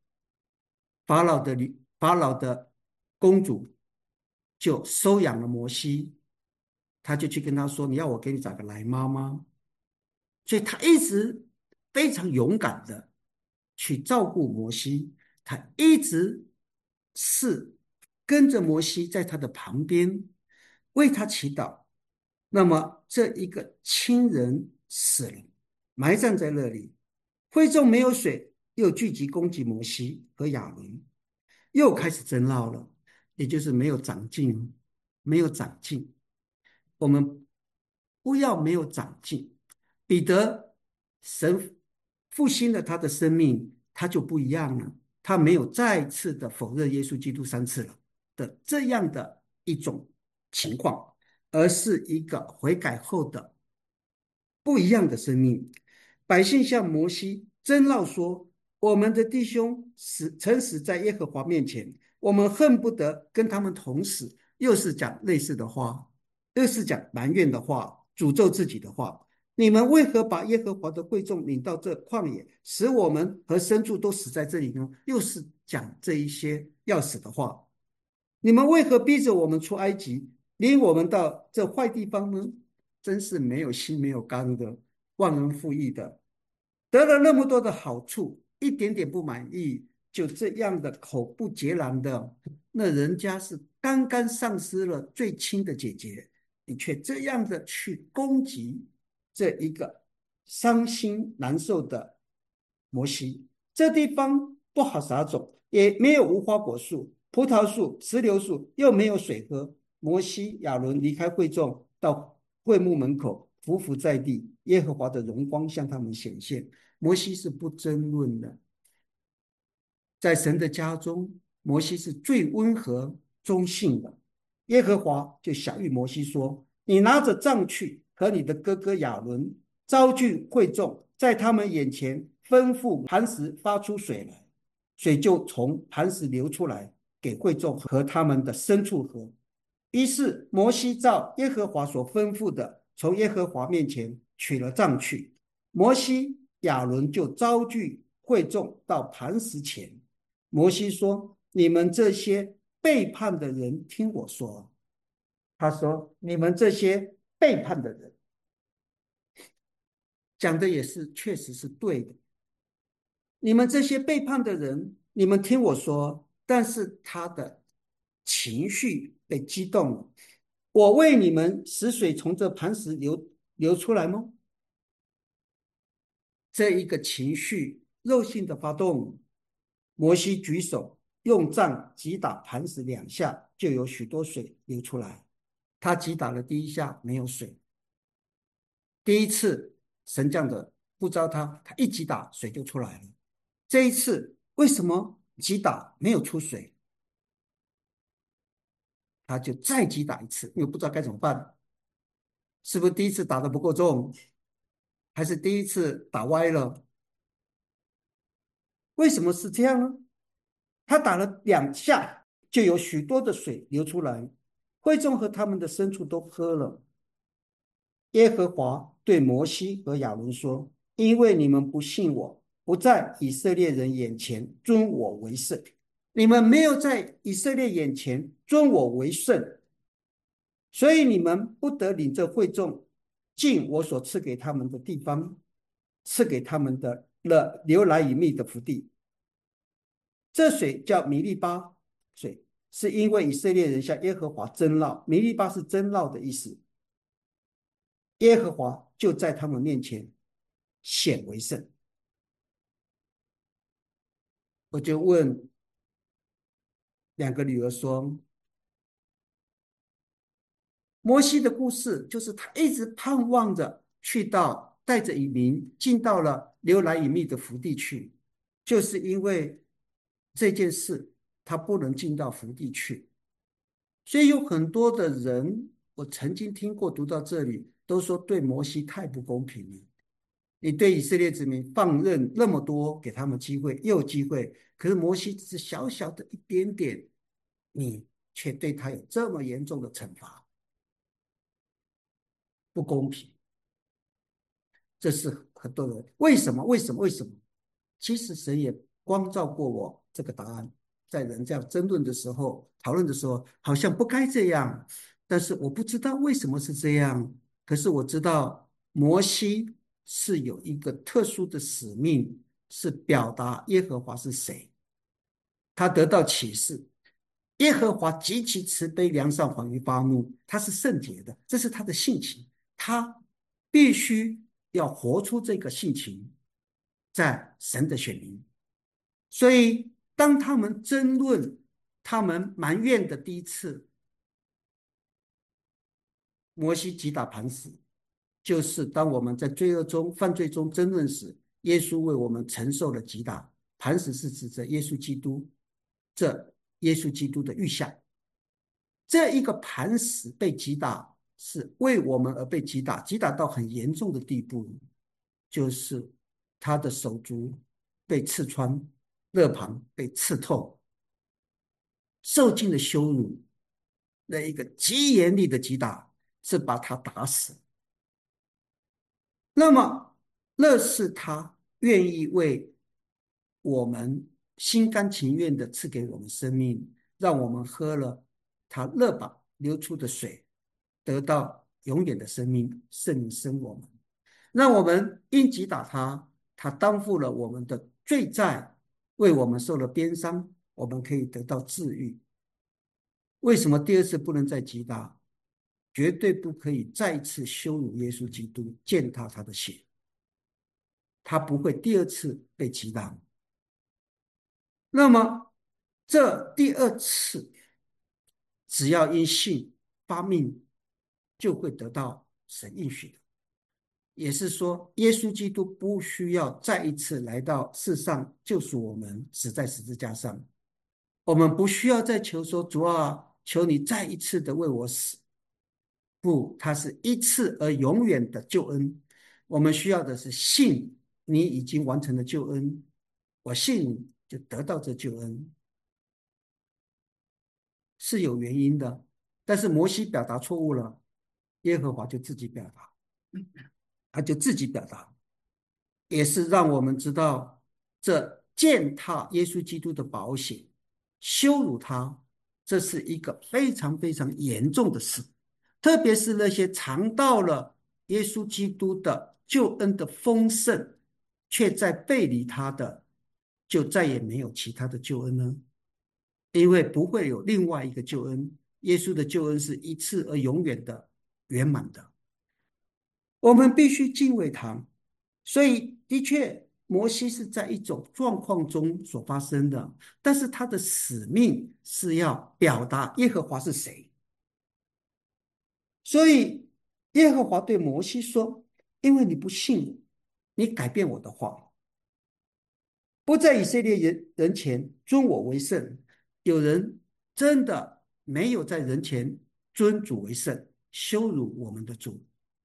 法老的公主就收养了摩西，他就去跟他说：“你要我给你找个来妈吗？”所以他一直非常勇敢的去照顾摩西，他一直是跟着摩西在他的旁边为他祈祷。那么这一个亲人死了，埋葬在那里，会众没有水，又聚集攻击摩西和亚伦，又开始争闹了，也就是没有长进，没有长进。我们不要没有长进。彼得，神复兴了他的生命，他就不一样了。他没有再次的否认耶稣基督3次了的这样的一种情况，而是一个悔改后的不一样的生命。百姓向摩西争闹说：“我们的弟兄曾死在耶和华面前，我们恨不得跟他们同死。”又是讲类似的话，又是讲埋怨的话，诅咒自己的话。你们为何把耶和华的会众领到这旷野，使我们和牲畜都死在这里呢？又是讲这一些要死的话。你们为何逼着我们出埃及，领我们到这坏地方呢？真是没有心没有肝的，忘恩负义的，得了那么多的好处，一点点不满意，就这样的口不截拦的。那人家是刚刚丧失了最亲的姐姐，你却这样的去攻击这一个伤心难受的摩西。这地方不好撒种，也没有无花果树、葡萄树、石榴树，又没有水喝。摩西、亚伦离开会众，到会幕门口，匍匐在地，耶和华的荣光向他们显现。摩西是不争论的，在神的家中，摩西是最温和忠信的。耶和华就晓谕摩西说：“你拿着杖去，和你的哥哥亚伦招聚会众，在他们眼前吩咐磐石发出水来，水就从磐石流出来，给会众和他们的牲畜喝。”于是摩西照耶和华所吩咐的，从耶和华面前取了杖去。摩西、亚伦就招聚会众到磐石前。摩西说：“你们这些背叛的人，听我说。”他说：“你们这些背叛的人，讲的也是确实是对的。你们这些背叛的人，你们听我说，但是他的情绪被激动了。我为你们使水从这磐石流出来吗？这一个情绪肉性的发动，摩西举手用杖击打磐石2下，就有许多水流出来。他击打了第一下没有水，第一次神降的不招他，他一击打水就出来了。这一次为什么击打没有出水？他就再击打一次，因为不知道该怎么办，是不是第一次打的不够重，还是第一次打歪了？为什么是这样呢？他打了2下，就有许多的水流出来，会众和他们的牲畜都喝了。耶和华对摩西和亚伦说：“因为你们不信我，不在以色列人眼前尊我为圣，你们没有在以色列眼前尊我为圣，所以你们不得领这会众进我所赐给他们的地方，赐给他们的流来以密的福地。这水叫米利巴水，是因为以色列人向耶和华争闹。米利巴是争闹的意思。耶和华就在他们面前显为圣。我就问2个女儿说：摩西的故事就是他一直盼望着去到带着以民进到了流来隐秘的福地去，就是因为这件事他不能进到福地去，所以有很多的人，我曾经听过读到这里，都说对摩西太不公平了。你对以色列子民放任那么多，给他们机会又有机会，可是摩西只是小小的一点点，你却对他有这么严重的惩罚，不公平。这是很多人为什么？为什么？为什么？其实神也光照过我这个答案，在人这样争论的时候、讨论的时候，好像不该这样，但是我不知道为什么是这样。可是我知道摩西是有一个特殊的使命，是表达耶和华是谁。他得到启示，耶和华极其慈悲、良善、缓于发怒，他是圣洁的，这是他的性情，他必须要活出这个性情，在神的选民。所以，当他们争论、他们埋怨的第一次，摩西击打磐石，就是当我们在罪恶中、犯罪中争论时，耶稣为我们承受了击打。磐石是指着耶稣基督，这耶稣基督的预像。这一个磐石被击打，是为我们而被击打，击打到很严重的地步，就是他的手足被刺穿，肋旁被刺透，受尽了羞辱。那一个极严厉的击打是把他打死。那么，那是他愿意为我们心甘情愿的赐给我们生命，让我们喝了他肋旁流出的水，得到永远的生命，圣生我们。让我们因击打他，他担负了我们的罪债，为我们受了鞭伤，我们可以得到治愈。为什么第二次不能再击打？绝对不可以再次羞辱耶稣基督，践踏他的血。他不会第二次被击打。那么这第二次，只要因信发命，就会得到神应许的。也是说，耶稣基督不需要再一次来到世上救赎我们，死在十字架上。我们不需要再求说：主啊，求你再一次的为我死。不，它是一次而永远的救恩。我们需要的是信你已经完成了救恩，我信你就得到这救恩，是有原因的。但是摩西表达错误了，耶和华就自己表达，他就自己表达，也是让我们知道这践踏耶稣基督的宝血，羞辱他，这是一个非常非常严重的事。 特别是那些尝到了耶稣基督的救恩的丰盛，却在背离他的，就再也没有其他的救恩了，因为不会有另外一个救恩。耶稣的救恩是一次而永远的圆满的，我们必须敬畏他。所以，的确，摩西是在一种状况中所发生的，但是他的使命是要表达耶和华是谁。所以，耶和华对摩西说：“因为你不信我，你改变我的话，不在以色列人前尊我为圣。有人真的没有在人前尊主为圣，羞辱我们的主。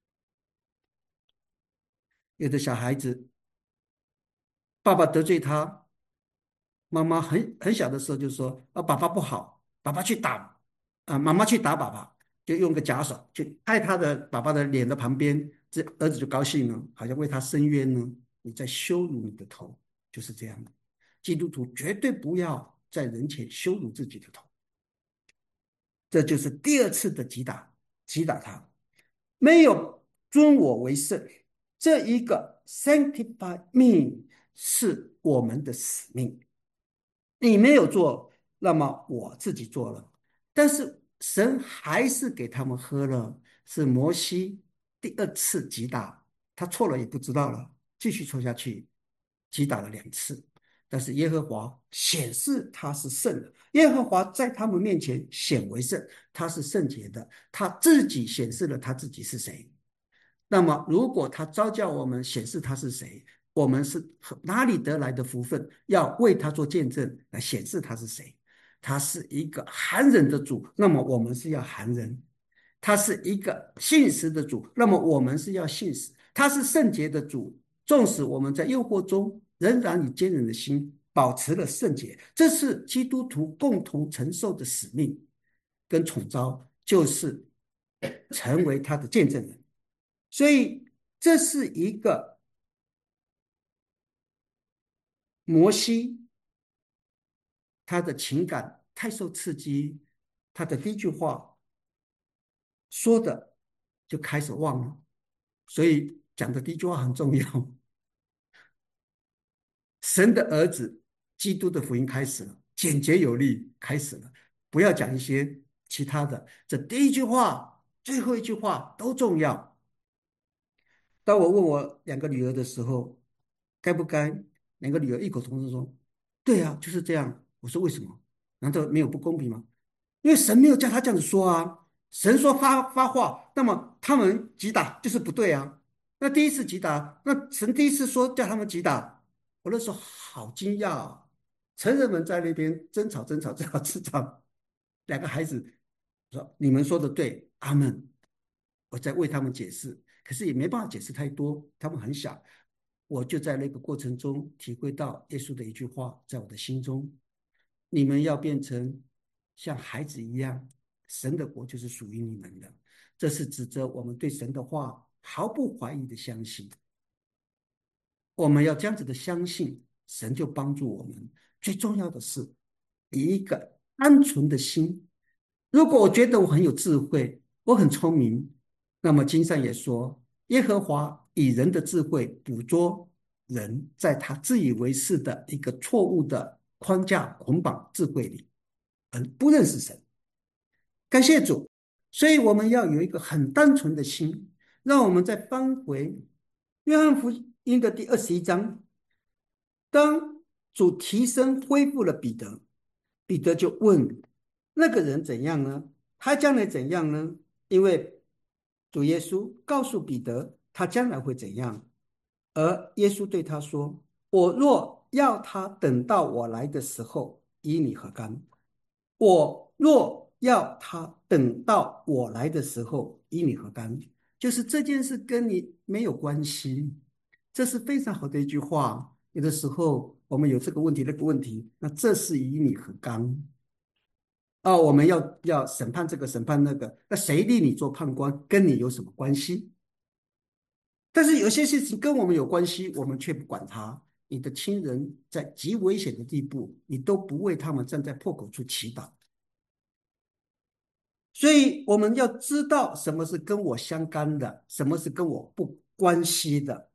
有的小孩子，爸爸得罪他，妈妈很小的时候就说：啊，爸爸不好，爸爸去打啊，妈妈去打爸爸，就用个假手去拍他的爸爸的脸的旁边，这儿子就高兴了，好像为他伸冤呢。你在羞辱你的头，就是这样的。基督徒绝对不要在人前羞辱自己的头，这就是第二次的击打，击打他没有尊我为圣，这一个 sanctify me 是我们的使命。你没有做，那么我自己做了。但是神还是给他们喝了，是摩西第二次击打，他错了也不知道了，继续错下去，击打了2次。但是耶和华显示他是圣的，耶和华在他们面前显为圣，他是圣洁的，他自己显示了他自己是谁。那么，如果他召叫我们显示他是谁，我们是哪里得来的福分，要为他做见证，来显示他是谁？他是一个含忍的主，那么我们是要含忍；他是一个信实的主，那么我们是要信实；他是圣洁的主，纵使我们在诱惑中，仍然以坚忍的心保持了圣洁。这是基督徒共同承受的使命跟宠召，就是成为他的见证人。所以这是一个摩西，他的情感太受刺激，他的第一句话说的就开始忘了，所以讲的第一句话很重要。神的儿子，基督的福音开始了，简洁有力，开始了，不要讲一些其他的，这第一句话、最后一句话都重要。当我问我2个女儿的时候，该不该2个女儿异口同声说：“对啊，就是这样。”我说：“为什么？难道没有不公平吗？”因为神没有叫他这样子说啊。神说发话，那么他们击打就是不对啊。那第一次击打，那神第一次说叫他们击打，我那时候好惊讶啊！成人们在那边争吵，2个孩子说：“你们说的对，阿门。”我在为他们解释，可是也没办法解释太多，他们很小。我就在那个过程中体会到耶稣的一句话，在我的心中：你们要变成像孩子一样，神的国就是属于你们的。这是指着我们对神的话毫不怀疑的相信。我们要这样子的相信，神就帮助我们。最重要的是，以一个单纯的心。如果我觉得我很有智慧，我很聪明，那么经上也说，耶和华以人的智慧捕捉人在他自以为是的一个错误的框架捆绑智慧里，而不认识神。感谢主，所以我们要有一个很单纯的心。让我们再翻回约翰福音的第21章，当主提升恢复了彼得，彼得就问那个人怎样呢？他将来怎样呢？因为主耶稣告诉彼得他将来会怎样，而耶稣对他说：“我若要他等到我来的时候，与你何干？我若要他等到我来的时候，与你何干？”就是这件事跟你没有关系。这是非常好的一句话。有的时候我们有这个问题那个问题，那这是与你何干？我们要审判这个审判那个，那谁立你做判官，跟你有什么关系？但是有些事情跟我们有关系，我们却不管它。你的亲人在极危险的地步，你都不为他们站在破口处祈祷。 所以我们要知道什么是跟我相干的，什么是跟我不关系的。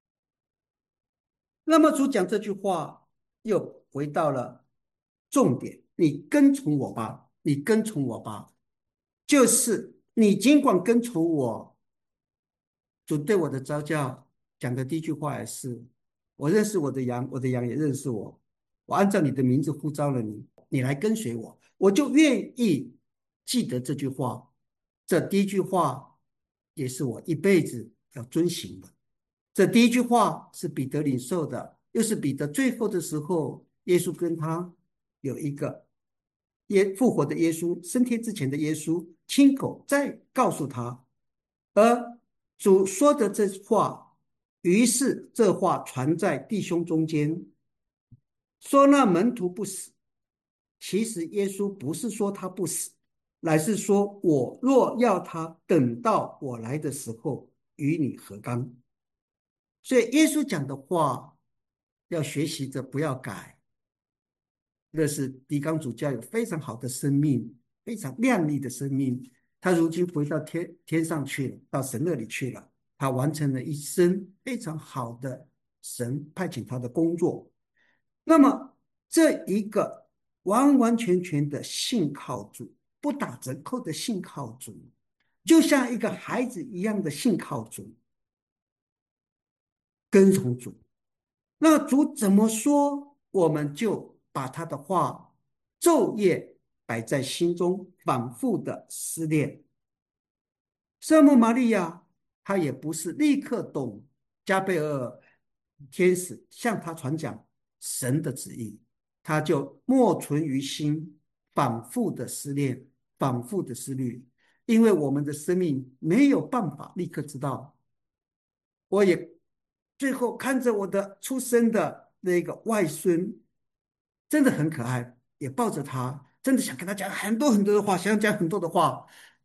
那么主讲这句话又回到了重点：你跟从我吧，你跟从我吧，就是你尽管跟从我。主对我的召教讲的第一句话也是：我认识我的羊，我的羊也认识我。我按照你的名字呼召了你，你来跟随我，我就愿意记得这句话。这第一句话也是我一辈子要遵行的。这第一句话是彼得领受的，又是彼得最后的时候，耶稣跟他有一个复活的耶稣，升天之前的耶稣亲口再告诉他。而主说的这话，于是这话传在弟兄中间，说那门徒不死。其实耶稣不是说他不死，乃是说我若要他等到我来的时候与你何干。所以耶稣讲的话要学习着不要改。那是狄刚主教有非常好的生命，非常亮丽的生命。他如今回到天上去了，到神那里去了。他完成了一生非常好的神派遣他的工作。那么这一个完完全全的信靠主，不打折扣的信靠主，就像一个孩子一样的信靠主，跟从主。那主怎么说，我们就把他的话昼夜摆在心中，反复的思念。圣母玛利亚，她也不是立刻懂加贝尔天使向她传讲神的旨意，她就默存于心，反复的思念，反复的思虑。因为我们的生命没有办法立刻知道。我也最后看着我的出生的那个外孙，真的很可爱，也抱着他，真的想跟他讲很多很多的话，想讲很多的话，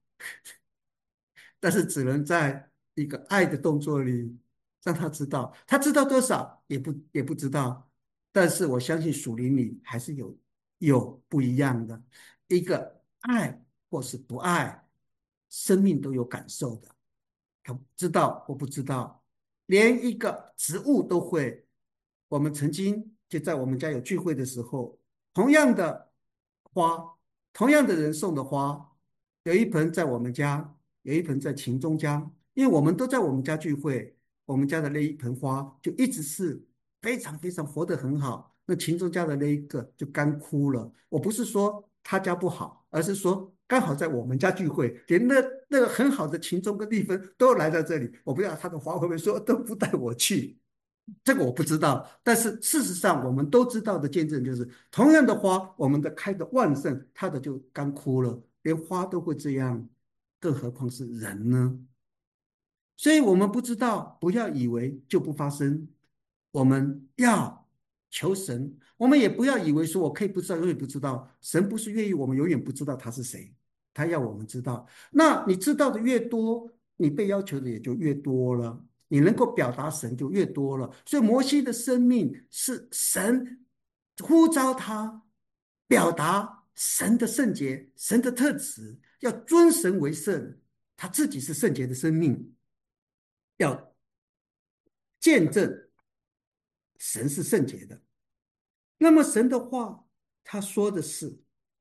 但是只能在一个爱的动作里让他知道，他知道多少也不知道，但是我相信属灵里还是有不一样的，一个爱或是不爱，生命都有感受的。他知道或不知道，连一个植物都会。我们曾经就在我们家有聚会的时候，同样的花，同样的人送的花，有一盆在我们家，有一盆在秦中家，因为我们都在我们家聚会，我们家的那一盆花就一直是非常非常活得很好。那秦中家的那一个就干枯了。我不是说他家不好，而是说刚好在我们家聚会，连那个很好的秦中跟丽芬都来到这里。我不知道他的花会不会说都不带我去，这个我不知道。但是事实上，我们都知道的见证就是，同样的花，我们的开的旺盛，它的就干枯了，连花都会这样，更何况是人呢？所以我们不知道，不要以为就不发生。我们要求神，我们也不要以为说我可以不知道，永远不知道。神不是愿意我们永远不知道他是谁，他要我们知道。那你知道的越多，你被要求的也就越多了，你能够表达神就越多了。所以摩西的生命是神呼召他表达神的圣洁、神的特质，要尊神为圣，他自己是圣洁的生命。要见证神是圣洁的。那么神的话，他说的是：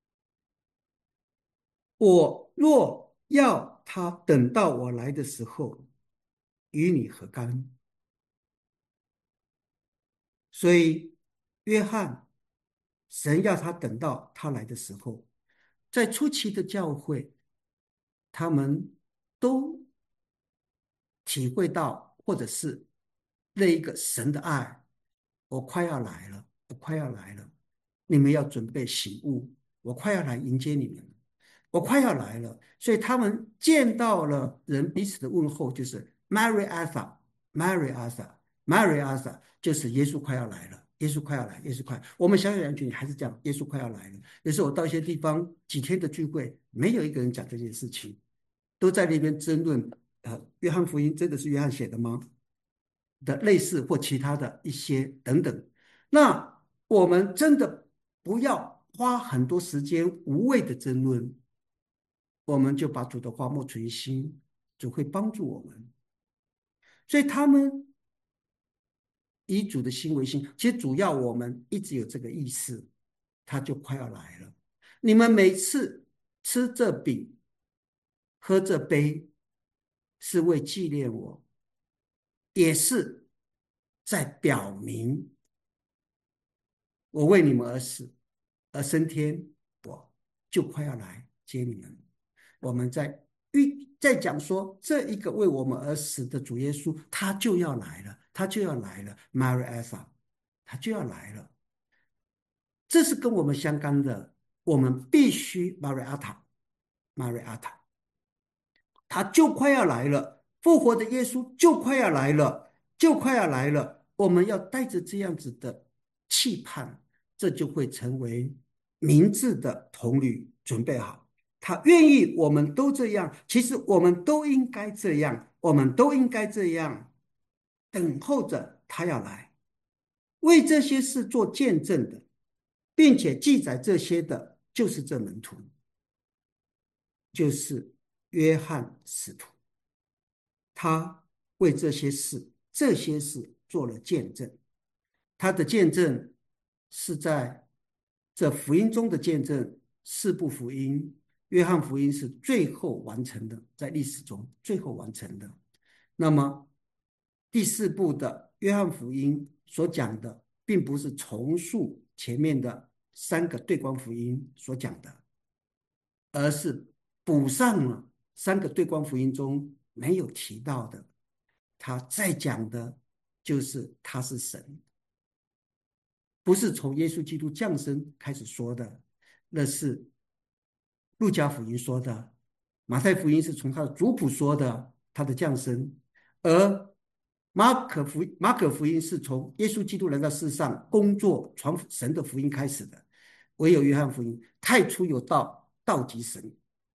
我若要他等到我来的时候，与你何干？所以约翰，神要他等到他来的时候，在初期的教会，他们都体会到，或者是那一个神的爱，我快要来了，我快要来了，你们要准备醒悟，我快要来迎接你们了，我快要来了。所以他们见到了人彼此的问候，就是 Mary Arthur，Mary Arthur，Mary Arthur，就是耶稣快要来了。耶稣快要来，耶稣快！我们小小人群还是讲耶稣快要来了。有时候我到一些地方几天的聚会，没有一个人讲这件事情，都在那边争论。约翰福音真的是约翰写的吗？的类似或其他的一些等等。那我们真的不要花很多时间无谓的争论， 我们就把主的话默存心，主会帮助我们。所以他们以主的心为心，其实主要我们一直有这个意识，他就快要来了。你们每次吃这饼、喝这杯，是为纪念我，也是在表明我为你们而死，而升天，我就快要来接你们。我们在讲说，这一个为我们而死的主耶稣，他就要来了，他就要来了，Mary Asa，他就要来了。这是跟我们相干的，我们必须 Maria， 他就快要来了，复活的耶稣就快要来了，就快要来了。我们要带着这样子的期盼，这就会成为明智的童女准备好。他愿意，我们都这样。其实我们都应该这样，我们都应该这样，等候着他要来，为这些事做见证的，并且记载这些的，就是这门徒，就是约翰使徒。他为这些事做了见证。他的见证是在这福音中的见证，四部福音，约翰福音是最后完成的，在历史中最后完成的。那么第四部的约翰福音所讲的，并不是重述前面的三个对光福音所讲的，而是补上了三个对光福音中没有提到的。他在讲的就是他是神，不是从耶稣基督降生开始说的，那是路加福音说的，马太福音是从他的族谱说的他的降生，而马可福音是从耶稣基督来到世上工作传神的福音开始的，唯有约翰福音太初有道，道即神，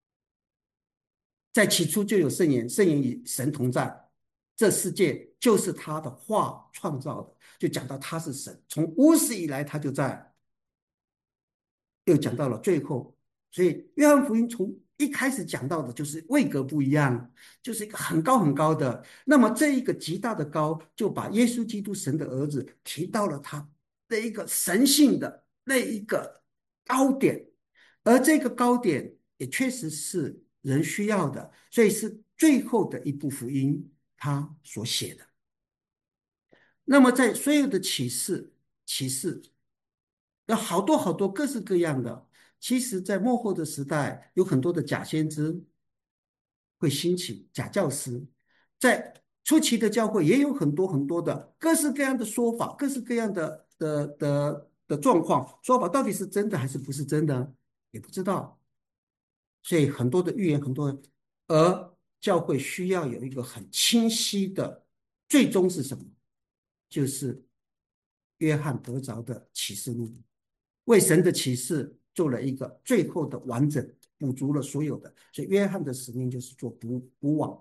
在起初就有圣言，圣言与神同在，这世界就是他的话创造的，就讲到他是神，从无始以来他就在，又讲到了最后，所以约翰福音从一开始讲到的就是位格不一样，就是一个很高很高的，那么这一个极大的高，就把耶稣基督神的儿子提到了他的一个神性的那一个高点，而这个高点也确实是人需要的，所以是最后的一部福音他所写的。那么在所有的启示有好多好多各式各样的。其实，在末后的时代，有很多的假先知会兴起，假教师，在初期的教会也有很多很多的各式各样的说法，各式各样的状况，说法到底是真的还是不是真的，也不知道。所以很多的预言，很多，而教会需要有一个很清晰的，最终是什么？就是约翰得着的启示录，为神的启示做了一个最后的完整，补足了所有的。所以约翰的使命就是做补网，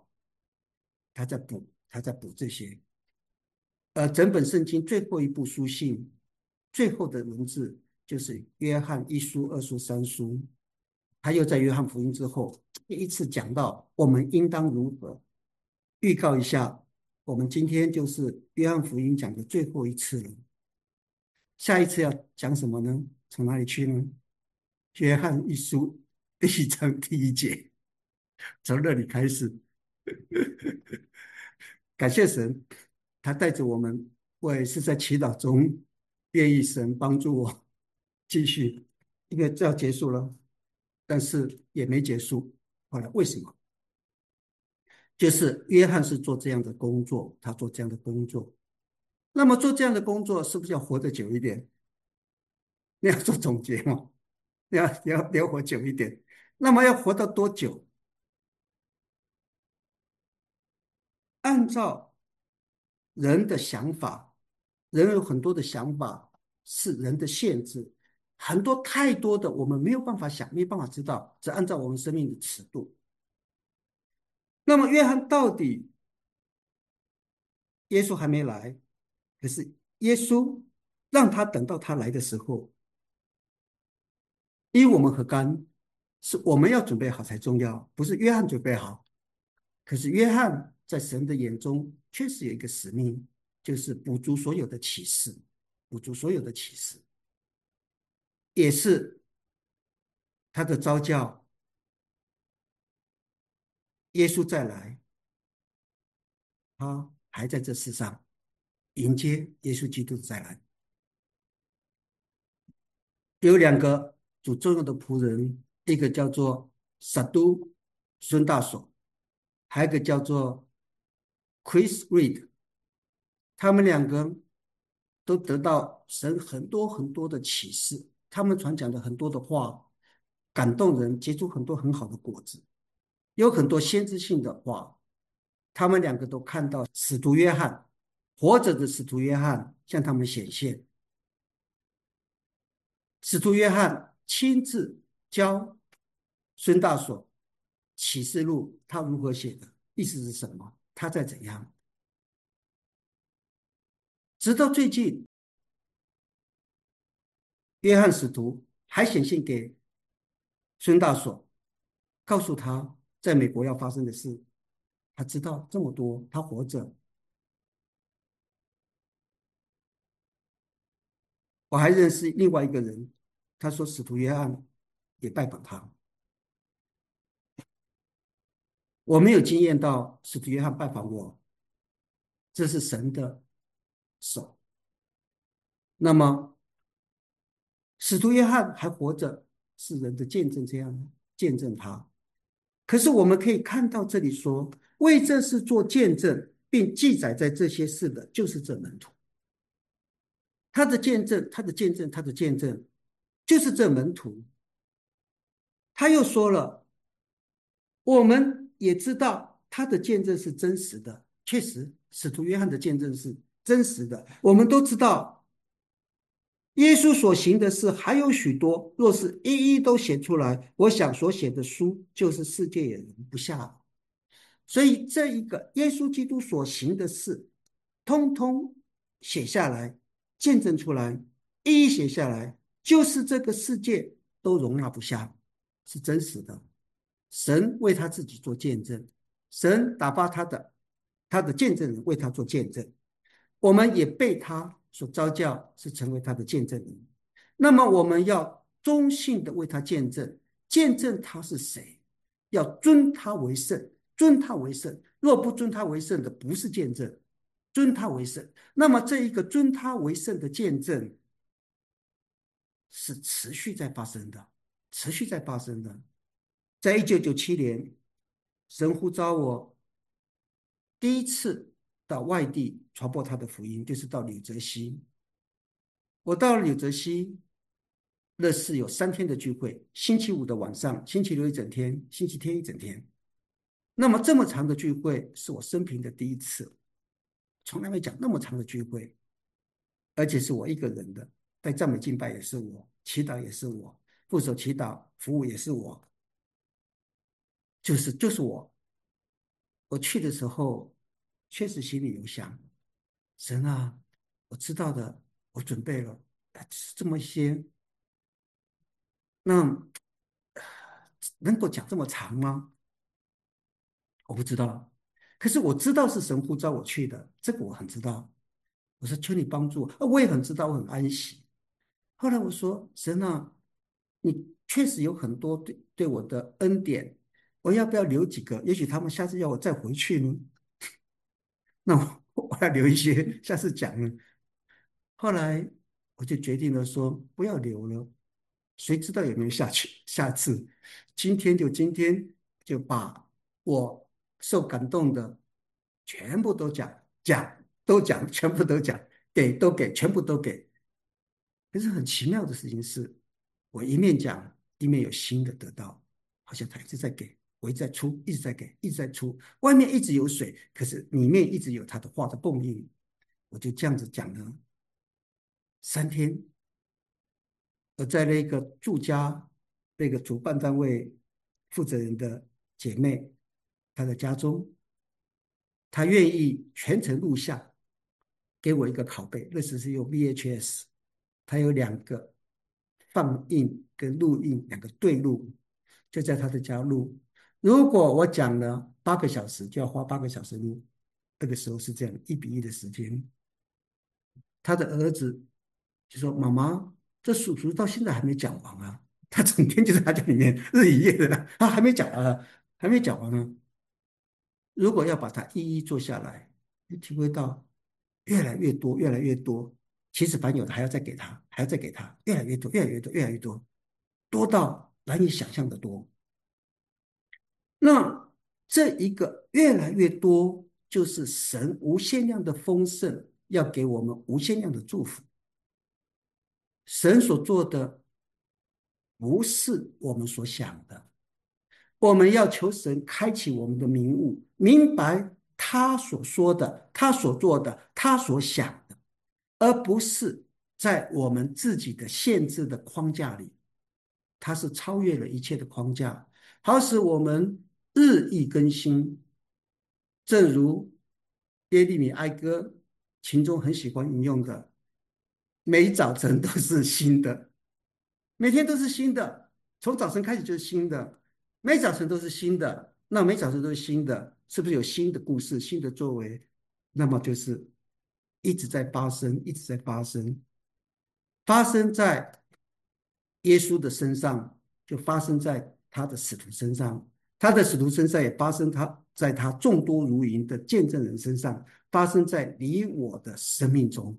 他在补这些。整本圣经最后一部书信，最后的文字就是约翰一书、二书、三书。他又在约翰福音之后第一次讲到我们应当如何。预告一下，我们今天就是约翰福音讲的最后一次了。下一次要讲什么呢？从哪里去呢？约翰一书第一章第一节，从那里开始。感谢神，他带着我们，我也是在祈祷中，愿意神帮助我继续，因为这要结束了，但是也没结束。后来为什么？就是约翰是做这样的工作，他做这样的工作。那么做这样的工作，是不是要活得久一点？你要做总结嘛？你要活久一点。那么要活到多久？按照人的想法，人有很多的想法是人的限制，很多太多的我们没有办法想，没有办法知道，只按照我们生命的尺度。那么约翰到底，耶稣还没来，可是耶稣让他等到他来的时候，因我们何干？ 是我们要准备好才重要，不是约翰准备好。可是约翰在神的眼中确实有一个使命，就是补足所有的启示，补足所有的启示，也是他的召教。耶稣再来，他还在这世上迎接耶稣基督的再来。有两个主重要的仆人，一个叫做撒都孙大手，还有一个叫做 Chris Reed。他们两个都得到神很多很多的启示，他们传讲的很多的话感动人，结出很多很好的果子，有很多先知性的话。他们两个都看到使徒约翰，活着的使徒约翰向他们显现。使徒约翰亲自教孙大所启示录他如何写的，意思是什么？他在怎样？直到最近，约翰使徒还显现给孙大所，告诉他在美国要发生的事。他知道这么多，他活着。我还认识另外一个人，他说使徒约翰也拜访他。我没有经验到使徒约翰拜访我，这是神的手。那么使徒约翰还活着，是人的见证，这样见证他。可是我们可以看到这里说，为这事做见证，并记载在这些事的，就是这门徒。他的见证，他的见证，他的见证，就是这门徒。他又说了，我们也知道他的见证是真实的，确实，使徒约翰的见证是真实的。我们都知道，耶稣所行的事还有许多，若是一一都写出来，我想所写的书就是世界也容不下了。所以这一个耶稣基督所行的事，通通写下来，见证出来，一一写下来，就是这个世界都容纳不下，是真实的。神为他自己做见证，神打发他的见证人为他做见证，我们也被他所召教，是成为他的见证人。那么我们要忠信的为他见证，见证他是谁，要尊他为圣，尊他为圣。若不尊他为圣的，不是见证，尊他为圣。那么这一个尊他为圣的见证是持续在发生的，持续在发生的。在1997年，神呼召我第一次到外地传播他的福音，就是到纽泽西。我到了纽泽西，那是有3天的聚会，星期五的晚上，星期六一整天，星期天一整天。那么这么长的聚会是我生平的第一次，从来没讲那么长的聚会，而且是我一个人的，在赞美敬拜也是我，祈祷也是我，副手祈祷服务也是我，就是我。我去的时候，确实心里有想，神啊，我知道的，我准备了这么一些，那能够讲这么长吗？我不知道，可是我知道是神呼召我去的，这个我很知道。我说求你帮助我，我也很知道，我很安息。后来我说神啊，你确实有很多对我的恩典，我要不要留几个？也许他们下次要我再回去呢，那我要留一些，下次讲呢。后来我就决定了说不要留了，谁知道有没有下次？今天就今天，就把我受感动的全部都讲，全部都讲，给，全部都给。可是很奇妙的事情是，我一面讲，一面有新的得到，好像他一直在给，我一直在出，一直在给，一直在出，外面一直有水，可是里面一直有他的话的供应。我就这样子讲了3天。而在那个住家那个主办单位负责人的姐妹，她的家中，她愿意全程录像，给我一个拷贝，那时是用 VHS，它有2个放映跟录音2个对录， 就在他的家录。如果我讲了8个小时，就要花8个小时录。那个时候是这样1:1的时间。他的儿子就说："妈妈，这叔叔到现在还没讲完啊，他整天就在他家里面日以继夜的，他还没讲完啊，还没讲完呢。"如果要把它一一做下来，你体会到越来越多，越来越多。其实凡有的还要再给他，还要再给他，越来越多，越来越多，越来越多，多到难以想象的多。那这一个越来越多，就是神无限量的丰盛，要给我们无限量的祝福。神所做的不是我们所想的，我们要求神开启我们的明悟，明白他所说的、他所做的、他所想的，而不是在我们自己的限制的框架里。它是超越了一切的框架，好使我们日益更新。正如耶利米哀歌其中很喜欢引用的：每早晨都是新的，每天都是新的，从早晨开始就是新的，每早晨都是新的。那每早晨都是新的，是不是有新的故事、新的作为？那么就是一直在发生，一直在发生，发生在耶稣的身上，就发生在他的使徒身上，他的使徒身上也发生在他众多如云的见证人身上，发生在你我的生命中。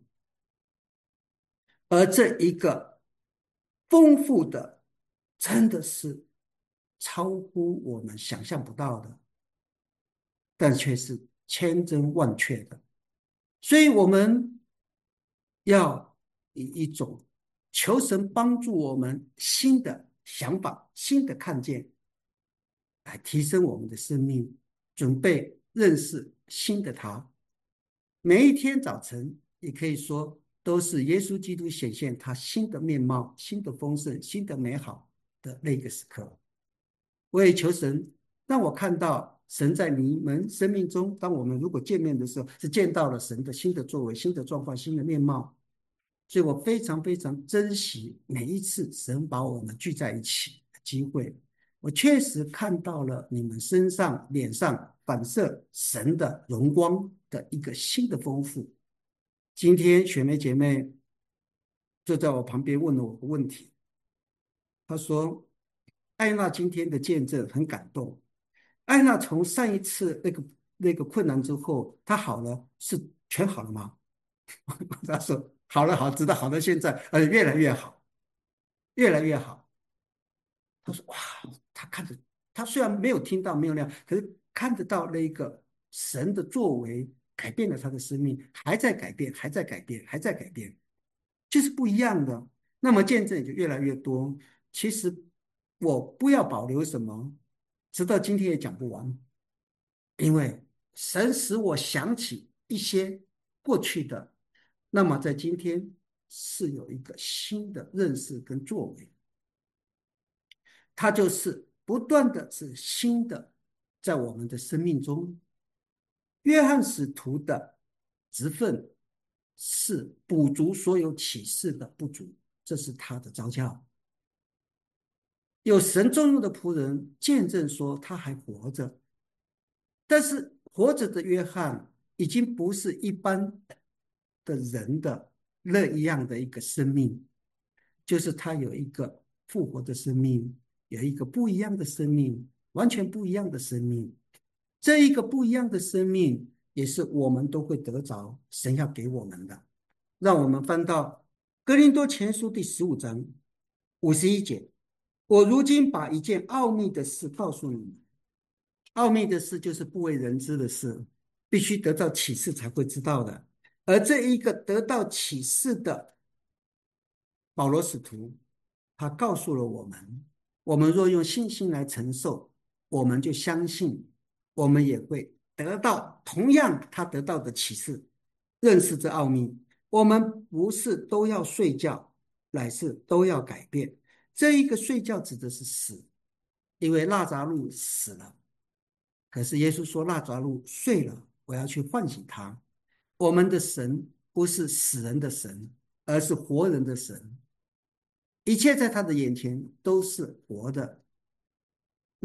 而这一个丰富的，真的是超乎我们想象不到的，但却是千真万确的。所以，我们要以一种求神帮助我们新的想法、新的看见，来提升我们的生命，准备认识新的他。每一天早晨，也可以说都是耶稣基督显现他新的面貌、新的丰盛、新的美好的那个时刻。我也求神让我看到神在你们生命中，当我们如果见面的时候，是见到了神的新的作为、新的状况、新的面貌。所以我非常非常珍惜每一次神把我们聚在一起的机会。我确实看到了你们身上、脸上反射神的荣光的一个新的丰富。今天雪梅姐妹就在我旁边问了我个问题，她说："艾娜今天的见证很感动。艾娜从上一次那个困难之后，她好了，是全好了吗？"她说："好了，好，直到好到现在，越来越好，越来越好。"他说："哇，他看着，他虽然没有听到，没有那样，可是看得到那个神的作为改变了他的生命，还在改变，还在改变，还在改变，就是不一样的。那么见证也就越来越多。其实我不要保留什么，直到今天也讲不完，因为神使我想起一些过去的，那么在今天是有一个新的认识跟作为。它就是不断的是新的，在我们的生命中。约翰使徒的职分是补足所有启示的不足，这是他的召叫。有神重用的仆人见证说他还活着，但是活着的约翰已经不是一般的人的那一样的一个生命，就是他有一个复活的生命，有一个不一样的生命，完全不一样的生命。这一个不一样的生命，也是我们都会得着神要给我们的。让我们翻到哥林多前书第15章51节：我如今把一件奥秘的事告诉你们。奥秘的事就是不为人知的事，必须得到启示才会知道的。而这一个得到启示的保罗使徒，他告诉了我们：我们若用信心来承受，我们就相信，我们也会得到同样他得到的启示，认识这奥秘。我们不是都要睡觉，乃是都要改变。这一个睡觉指的是死，因为拉匝祿死了，可是耶稣说拉匝祿睡了，我要去唤醒他。我们的神不是死人的神，而是活人的神。一切在他的眼前都是活的。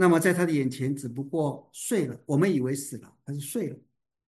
那么在他的眼前只不过睡了，我们以为死了，他是睡了。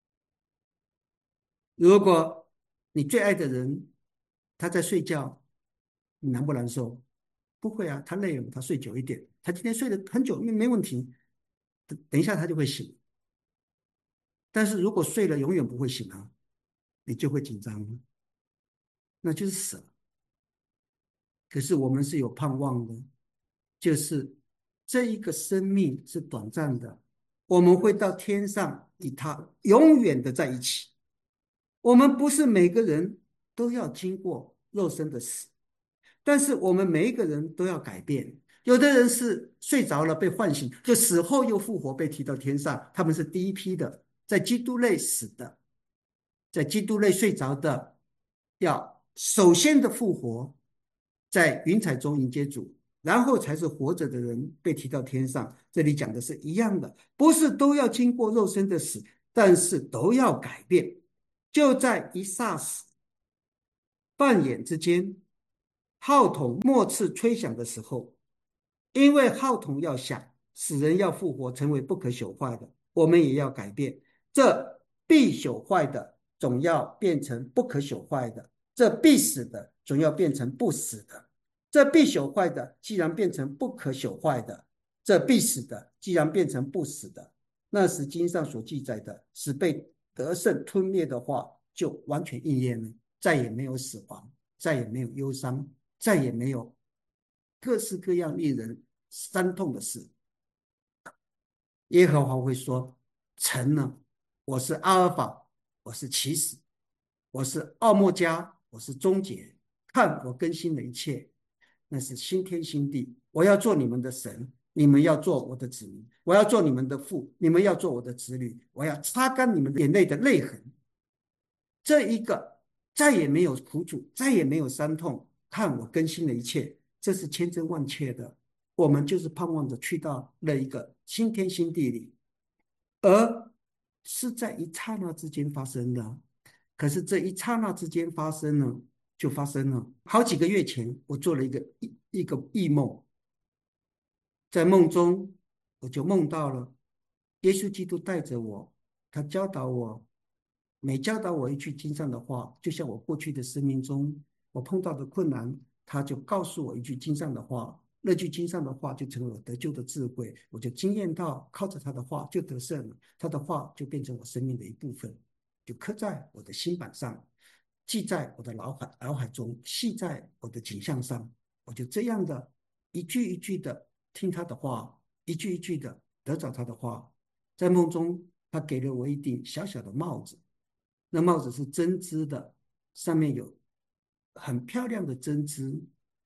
如果你最爱的人他在睡觉，你难不难受？不会啊，他累了，他睡久一点，他今天睡得很久，没问题，等一下他就会醒。但是如果睡了永远不会醒啊，你就会紧张，那就是死了。可是我们是有盼望的，就是这一个生命是短暂的，我们会到天上与他永远的在一起。我们不是每个人都要经过肉身的死，但是我们每一个人都要改变。有的人是睡着了被唤醒，就死后又复活，被提到天上，他们是第一批的，在基督内死的，在基督内睡着的，要首先的复活，在云彩中迎接主，然后才是活着的人被提到天上。这里讲的是一样的，不是都要经过肉身的死，但是都要改变。就在一霎时半眼之间，号筒末次吹响的时候，因为号筒要响，死人要复活，成为不可朽坏的，我们也要改变。这必朽坏的，总要变成不可朽坏的；这必死的，总要变成不死的。这必朽坏的，既然变成不可朽坏的；这必死的，既然变成不死的，那时经上所记载的，使被得胜吞灭的话，就完全应验了。再也没有死亡，再也没有忧伤，再也没有各式各样令人伤痛的事。耶和华会说：成了，我是阿尔法，我是起始，我是奥莫加，我是终结。看我更新了一切，那是新天新地。我要做你们的神，你们要做我的子民。我要做你们的父，你们要做我的子女。我要擦干你们眼泪的泪痕。这一个再也没有苦楚，再也没有伤痛。看我更新了一切，这是千真万确的。我们就是盼望着去到那一个新天新地里，而是在一刹那之间发生的。可是这一刹那之间发生了，就发生了。好几个月前，我做了一个异梦，在梦中我就梦到了耶稣基督带着我，他教导我，每教导我一句经上的话，就像我过去的生命中我碰到的困难，他就告诉我一句经上的话，那句经上的话就成为我得救的智慧，我就经验到靠着他的话就得胜了，他的话就变成我生命的一部分，就刻在我的心板上，记在我的脑海中，系在我的景象上。我就这样的一句一句的听他的话，一句一句的得着他的话。在梦中，他给了我一顶小小的帽子，那帽子是针织的，上面有很漂亮的针织。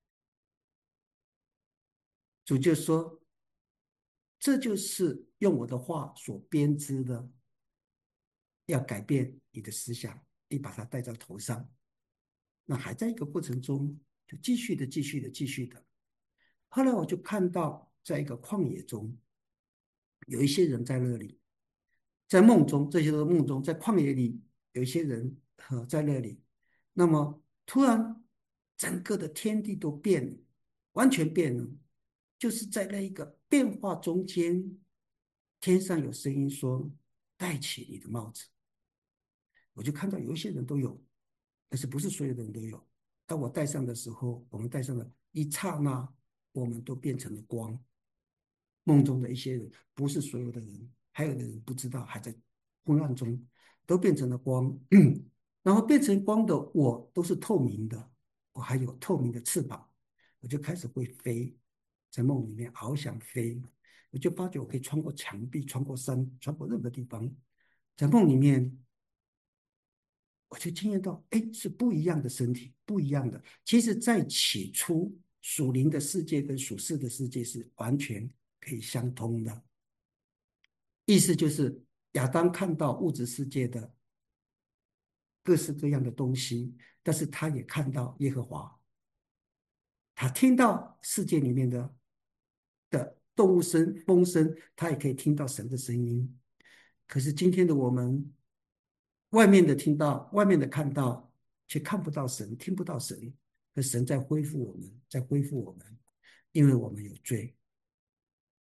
主就说：“这就是用我的话所编织的，要改变你的思想，你把它戴在头上。”那还在一个过程中，就继续的、继续的、继续的。后来我就看到，在一个旷野中，有一些人在那里，在梦中，这些都是梦中，在旷野里有一些人在那里。那么突然，整个的天地都变了，完全变了。就是在那一个变化中间，天上有声音说：“戴起你的帽子。”我就看到有一些人都有，但是不是所有的人都有。当我戴上的时候，我们戴上了一刹那，我们都变成了光。梦中的一些人，不是所有的人，还有的人不知道，还在昏暗中，都变成了光。然后变成光的我都是透明的，我还有透明的翅膀，我就开始会飞，在梦里面翱翔飞，我就发觉我可以穿过墙壁，穿过山，穿过任何地方。在梦里面，我就惊验到，哎，是不一样的身体，不一样的。其实，在起初，属灵的世界跟属世的世界是完全可以相通的。意思就是亚当看到物质世界的各式各样的东西，但是他也看到耶和华，他听到世界里面的动物声、风声，他也可以听到神的声音。可是今天的我们，外面的听到，外面的看到，却看不到神，听不到神。可神在恢复我们，在恢复我们，因为我们有罪。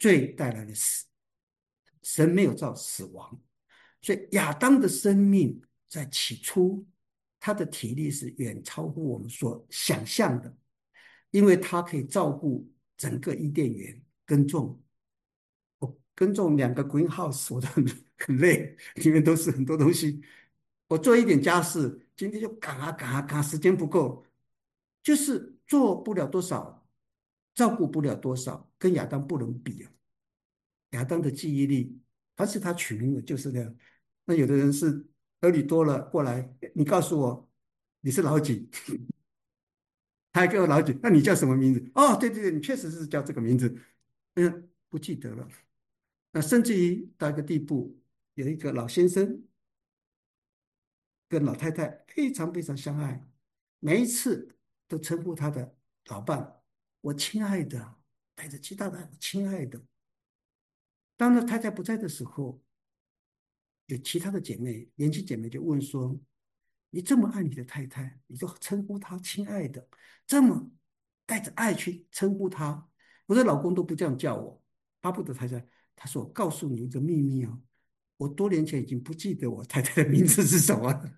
罪带来的死，神没有造死亡，所以亚当的生命在起初，他的体力是远超乎我们所想象的，因为他可以照顾整个伊甸园耕种。我耕种2个 greenhouse，我都很累，里面都是很多东西。我做一点家事，今天就赶啊赶啊赶啊，时间不够，就是做不了多少，照顾不了多少，跟亚当不能比啊。亚当的记忆力，凡是他取名的就是那样。那有的人是儿女多了过来，你告诉我你是老几，他还给我老几，那你叫什么名字？哦，对对对，你确实是叫这个名字，不记得了。那甚至于到一个地步，有一个老先生跟老太太非常非常相爱，每一次都称呼他的老伴"我亲爱的"，带着极大的爱"亲爱的"。当那太太不在的时候，有其他的姐妹，年轻姐妹就问说："你这么爱你的太太，你就称呼她亲爱的，这么带着爱去称呼她，我的老公都不这样叫我，巴不得太太。"他说："我告诉你一个秘密啊，我多年前已经不记得我太太的名字是什么了。"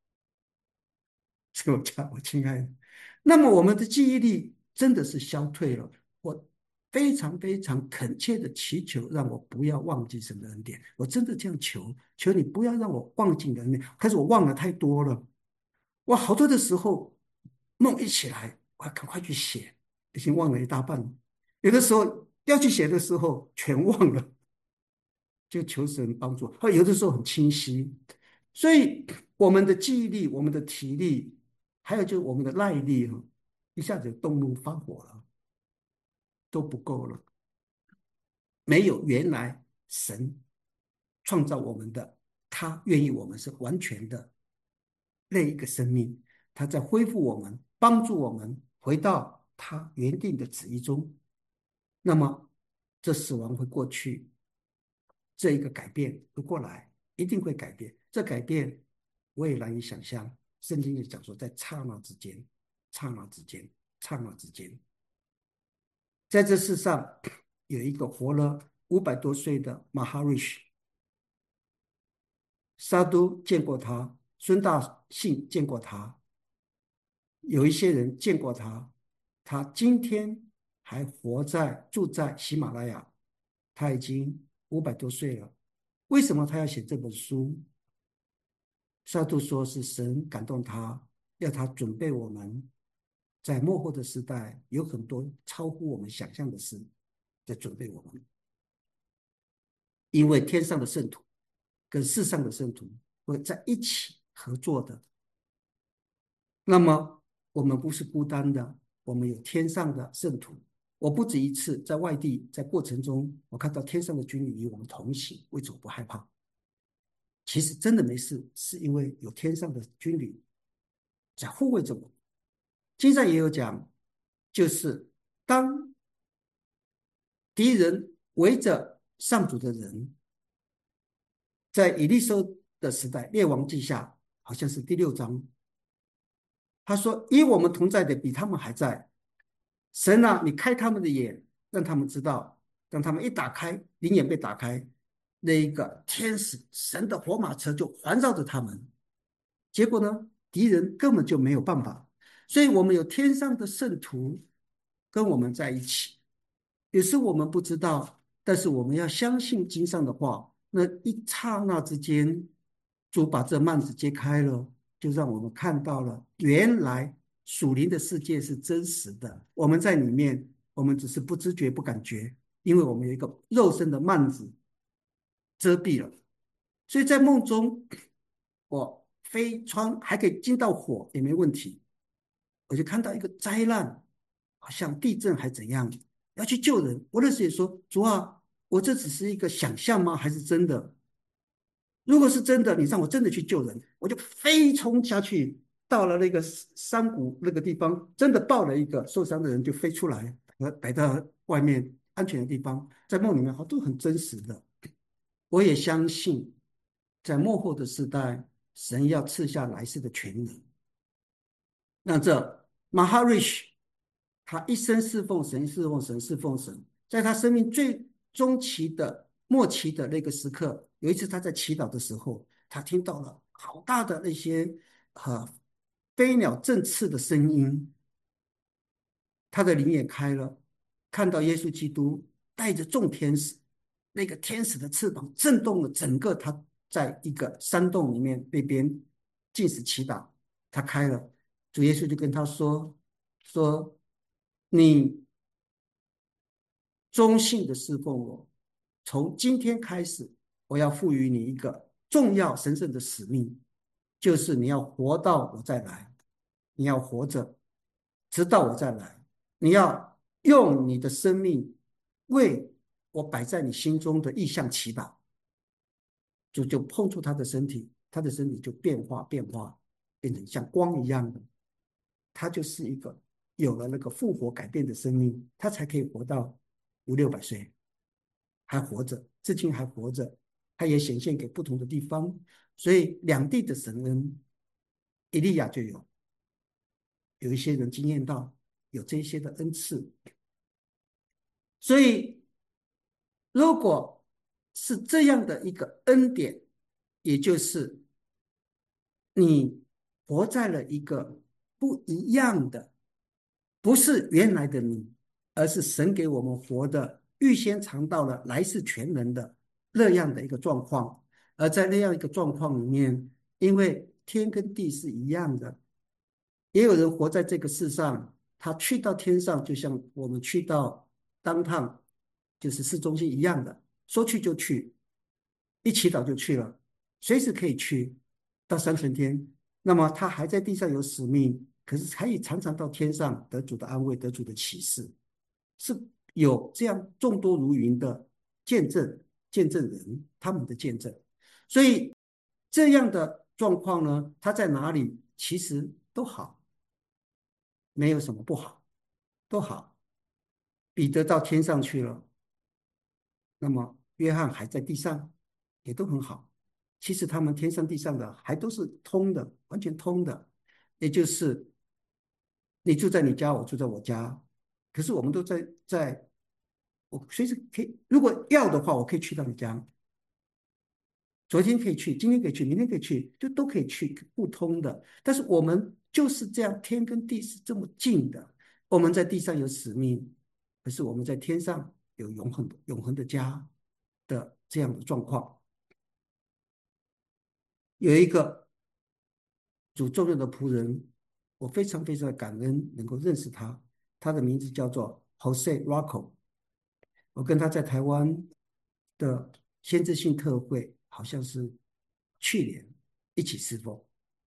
所以我叫我亲爱的。那么我们的记忆力真的是消退了。我非常非常恳切的祈求，让我不要忘记神的恩典。我真的这样求，求你不要让我忘记你的恩典。可是我忘了太多了，我好多的时候梦一起来，我要赶快去写，已经忘了一大半了。有的时候要去写的时候全忘了，就求神帮助。有的时候很清晰，所以我们的记忆力、我们的体力，还有就是我们的耐力哈，一下子动怒发火了，都不够了。没有原来神创造我们的，他愿意我们是完全的那一个生命，他在恢复我们，帮助我们回到他原定的旨意中。那么这死亡会过去，这一个改变会过来，一定会改变。这改变我也难以想象。圣经也讲说，在刹那之间，刹那之间，刹那之间，在这世上有一个活了500多岁的马哈瑞许，沙都见过他，孙大信见过他，有一些人见过他。他今天还住在喜马拉雅，他已经500多岁了。为什么他要写这本书？沙杜说是神感动他，要他准备我们在末后的时代有很多超乎我们想象的事在准备我们，因为天上的圣徒跟世上的圣徒会在一起合作的。那么我们不是孤单的，我们有天上的圣徒。我不止一次在外地，在过程中，我看到天上的军旅与我们同行，为什么不害怕？其实真的没事，是因为有天上的军旅在护卫着我。经上也有讲，就是当敌人围着上主的人，在以利收的时代，列王记下好像是第6章，他说："与我们同在的比他们还在。神啊，你开他们的眼，让他们知道，让他们一打开，灵眼被打开，那一个天使神的火马车就环绕着他们。结果呢，敌人根本就没有办法。所以我们有天上的圣徒跟我们在一起。有时我们不知道，但是我们要相信经上的话。那一刹那之间，主把这幔子揭开了，就让我们看到了原来属灵的世界是真实的。我们在里面，我们只是不知觉、不感觉，因为我们有一个肉身的幔子遮蔽了。所以在梦中，我飞穿还可以进到火也没问题。我就看到一个灾难，好像地震还怎样，要去救人。我那时也说："主啊，我这只是一个想象吗？还是真的？如果是真的，你让我真的去救人，我就飞冲下去，到了那个山谷那个地方，真的抱了一个受伤的人就飞出来，摆到外面安全的地方。在梦里面，好都很真实的。我也相信，在末后的时代，神要赐下来世的权能。那这马哈瑞许，他一生侍奉神，侍奉神，侍奉神，在他生命最中期的末期的那个时刻，有一次他在祈祷的时候，他听到了好大的那些飞鸟振翅的声音，他的灵也开了，看到耶稣基督带着众天使，那个天使的翅膀震动了整个他在一个山洞里面那边进食祈祷，他开了，主耶稣就跟他说你忠信的侍奉我，从今天开始，我要赋予你一个重要神圣的使命，就是你要活到我再来，你要活着，直到我再来。你要用你的生命为我摆在你心中的意向祈祷。就碰触他的身体，他的身体就变化，变成像光一样的。他就是一个有了那个复活改变的生命，他才可以活到500-600岁，还活着，至今还活着。他也显现给不同的地方，所以两地的神恩，以利亚就有一些人经验到有这些的恩赐，所以如果是这样的一个恩典，也就是你活在了一个不一样的，不是原来的你，而是神给我们活的，预先尝到了来世全能的那样的一个状况。而在那样一个状况里面，因为天跟地是一样的，也有人活在这个世上，他去到天上，就像我们去到当趟，就是市中心一样的，说去就去，一祈祷就去了，随时可以去到3层天。那么他还在地上有使命，可是可以常常到天上得主的安慰，得主的启示，是有这样众多如云的见证人，他们的见证。所以这样的状况呢，他在哪里其实都好，没有什么不好，都好。彼得到天上去了，那么约翰还在地上，也都很好。其实他们天上地上的还都是通的，完全通的。也就是你住在你家，我住在我家，可是我们都在，我随时可以，如果要的话，我可以去到你家。昨天可以去，今天可以去，明天可以去，就都可以去，互通的。但是我们就是这样，天跟地是这么近的。我们在地上有使命，可是我们在天上有永恒的家的这样的状况。有一个主重要的仆人，我非常非常的感恩能够认识他，他的名字叫做 Jose Rocco。我跟他在台湾的先知性特会，好像是去年一起侍奉。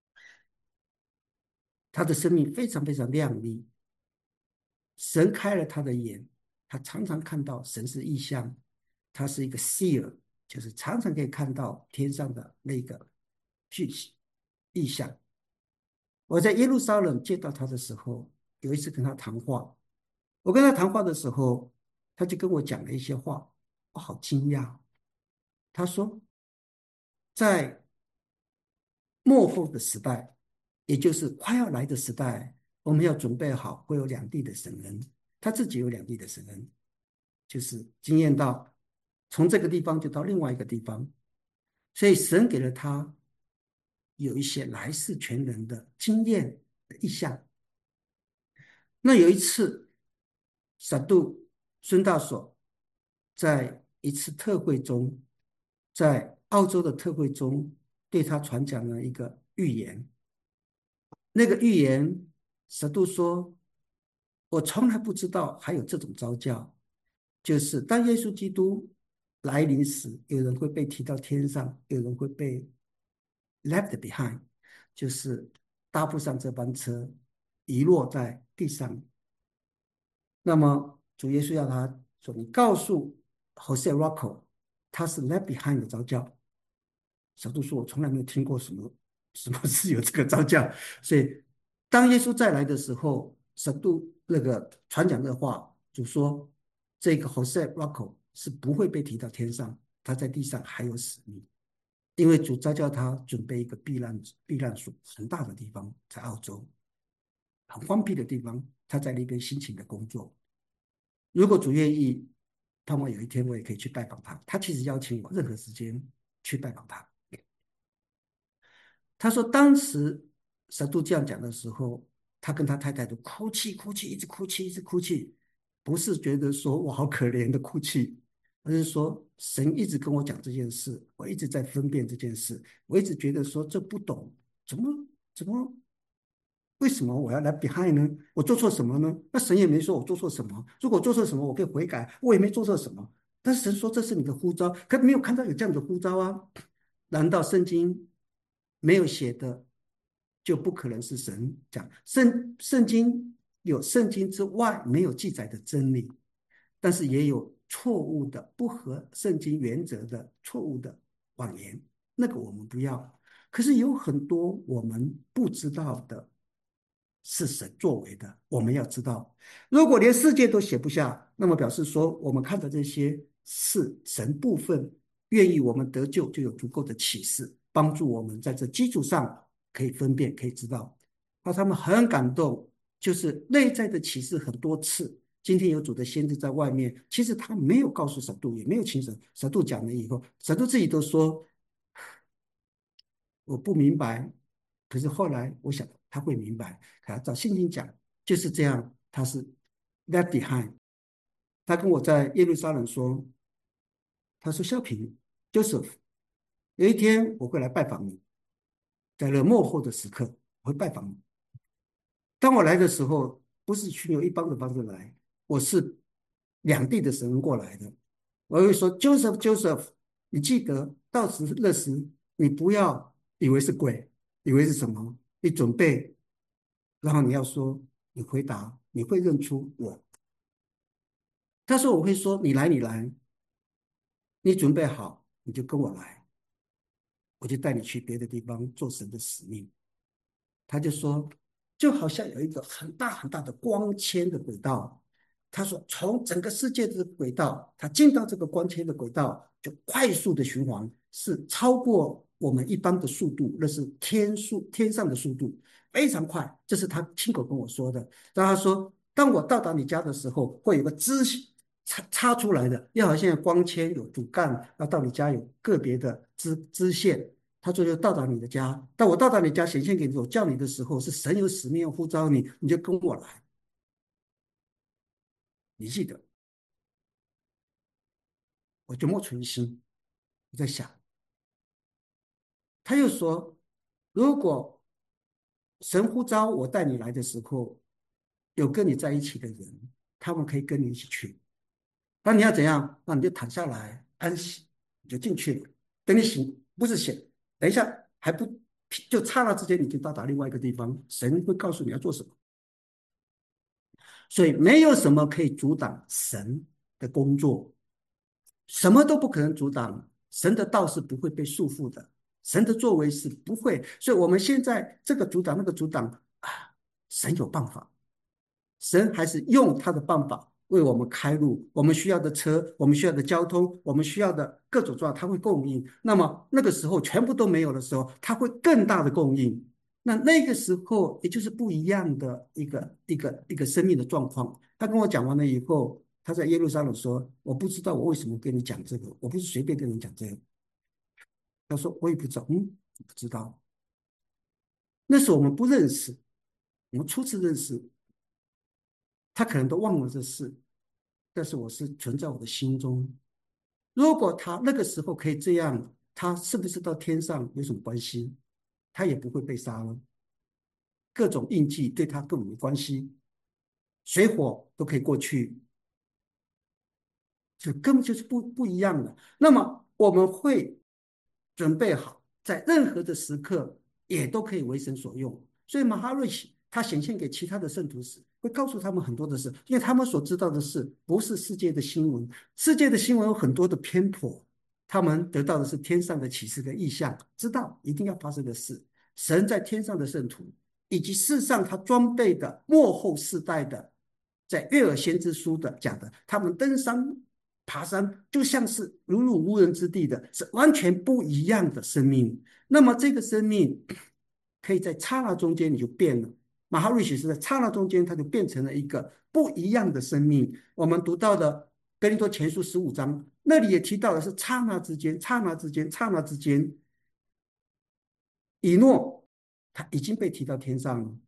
他的生命非常非常亮丽，神开了他的眼，他常常看到神是异象，他是一个 seer，就是常常可以看到天上的那个讯息异象。我在耶路撒冷见到他的时候，有一次跟他谈话，我跟他谈话的时候，他就跟我讲了一些话，我好惊讶。他说，在末后的时代，也就是快要来的时代，我们要准备好会有两地的神恩。他自己有两地的神恩，就是经验到从这个地方就到另外一个地方，所以神给了他有一些来世全能的经验的意象。那有一次，傻杜孙大所在一次特会中，在澳洲的特会中，对他传讲了一个预言。那个预言，傻杜说：“我从来不知道还有这种招教，就是当耶稣基督来临时，有人会被提到天上，有人会被 left behind，就是搭不上这班车，遗落在地上。那么主耶稣要他说：你告诉 Jose Rocco，他是 left behind 的招教。小杜说：我从来没有听过什么是有这个招教。所以当耶稣再来的时候，小杜那个传讲的话，主说这个 Jose Rocco 是不会被提到天上，他在地上还有使命。因为主召叫他准备一个避难所，很大的地方，在澳洲，很荒僻的地方，他在那边辛勤的工作。如果主愿意， 盼望有一天我也可以去拜访他。他其实邀请我任何时间去拜访他。他说当时神都这样讲的时候，他跟他太太都哭泣哭泣，一直哭泣一直哭泣，不是觉得说我好可怜的哭泣，而是说神一直跟我讲这件事，我一直在分辨这件事，我一直觉得说这不懂，怎么为什么我要来 behind 呢？我做错什么呢？那神也没说我做错什么。如果做错什么，我可以悔改，我也没做错什么。但是神说这是你的呼召，可没有看到有这样的呼召啊？难道圣经没有写的就不可能是神讲？圣经有圣经之外没有记载的真理，但是也有错误的、不合圣经原则的错误的谎言，那个我们不要。可是有很多我们不知道的，是神作为的，我们要知道。如果连世界都写不下，那么表示说，我们看的这些是神部分愿意我们得救，就有足够的启示，帮助我们在这基础上可以分辨，可以知道。那他们很感动，就是内在的启示很多次。今天有主的先知在外面，其实他没有告诉神度，也没有请神度讲了以后，神度自己都说我不明白，可是后来我想他会明白。他照圣经讲就是这样，他是 left behind。他跟我在耶路撒冷说，他说萧平 Joseph，有一天我会来拜访你，在了末后的时刻我会拜访你。当我来的时候，不是寻有一帮的方式来，我是两地的神人过来的。我会说 Joseph，你记得到时那时，你不要以为是鬼，以为是什么，你准备，然后你要说，你回答，你会认出我。他说我会说你来，你来，你准备好，你就跟我来，我就带你去别的地方做神的使命。他就说，就好像有一个很大很大的光纤的轨道。他说，从整个世界的轨道，他进到这个光纤的轨道，就快速的循环，是超过我们一般的速度，那是天上的速度，非常快。这是他亲口跟我说的。然后他说，当我到达你家的时候，会有个插出来的，要好像光纤有主干，要到你家有个别的支线。他说就到达你的家，当我到达你家显现给你，我叫你的时候，是神有使命要呼召你，你就跟我来。你记得，我就默存心，我在想。他又说，如果神呼召我带你来的时候，有跟你在一起的人，他们可以跟你一起去。那你要怎样？那你就躺下来安息，你就进去了。等你醒，不是醒，等一下还不就刹那之间你就到达另外一个地方，神会告诉你要做什么。所以没有什么可以阻挡神的工作，什么都不可能阻挡神的道是不会被束缚的，神的作为是不会。所以我们现在这个阻挡那个阻挡啊，神有办法。神还是用他的办法为我们开路，我们需要的车，我们需要的交通，我们需要的各种状况，他会供应。那么那个时候全部都没有的时候，他会更大的供应。那个时候，也就是不一样的一个生命的状况。他跟我讲完了以后，他在耶路撒冷说：“我不知道我为什么跟你讲这个，我不是随便跟你讲这个。”他说：“我也不知道，不知道。那时候我们不认识，我们初次认识，他可能都忘了这事。但是我是存在我的心中。如果他那个时候可以这样，他是不是到天上有什么关系？他也不会被杀了。各种印记对他根本没关系，水火都可以过去，就根本就是不一样的。那么我们会准备好，在任何的时刻也都可以为神所用。所以马哈瑞奇他显现给其他的圣徒时，会告诉他们很多的事，因为他们所知道的事不是世界的新闻，世界的新闻有很多的偏颇，他们得到的是天上的启示的意象，知道一定要发生的事。神在天上的圣徒，以及世上他装备的末后世代的，在约尔先知书的讲的，他们登山爬山，就像是如入无人之地的，是完全不一样的生命。那么这个生命可以在刹那中间你就变了。马哈瑞许是在刹那中间，他就变成了一个不一样的生命。我们读到的哥林多前书15章那里也提到的是刹那之间，刹那之间，刹那之间，以诺他已经被提到天上了，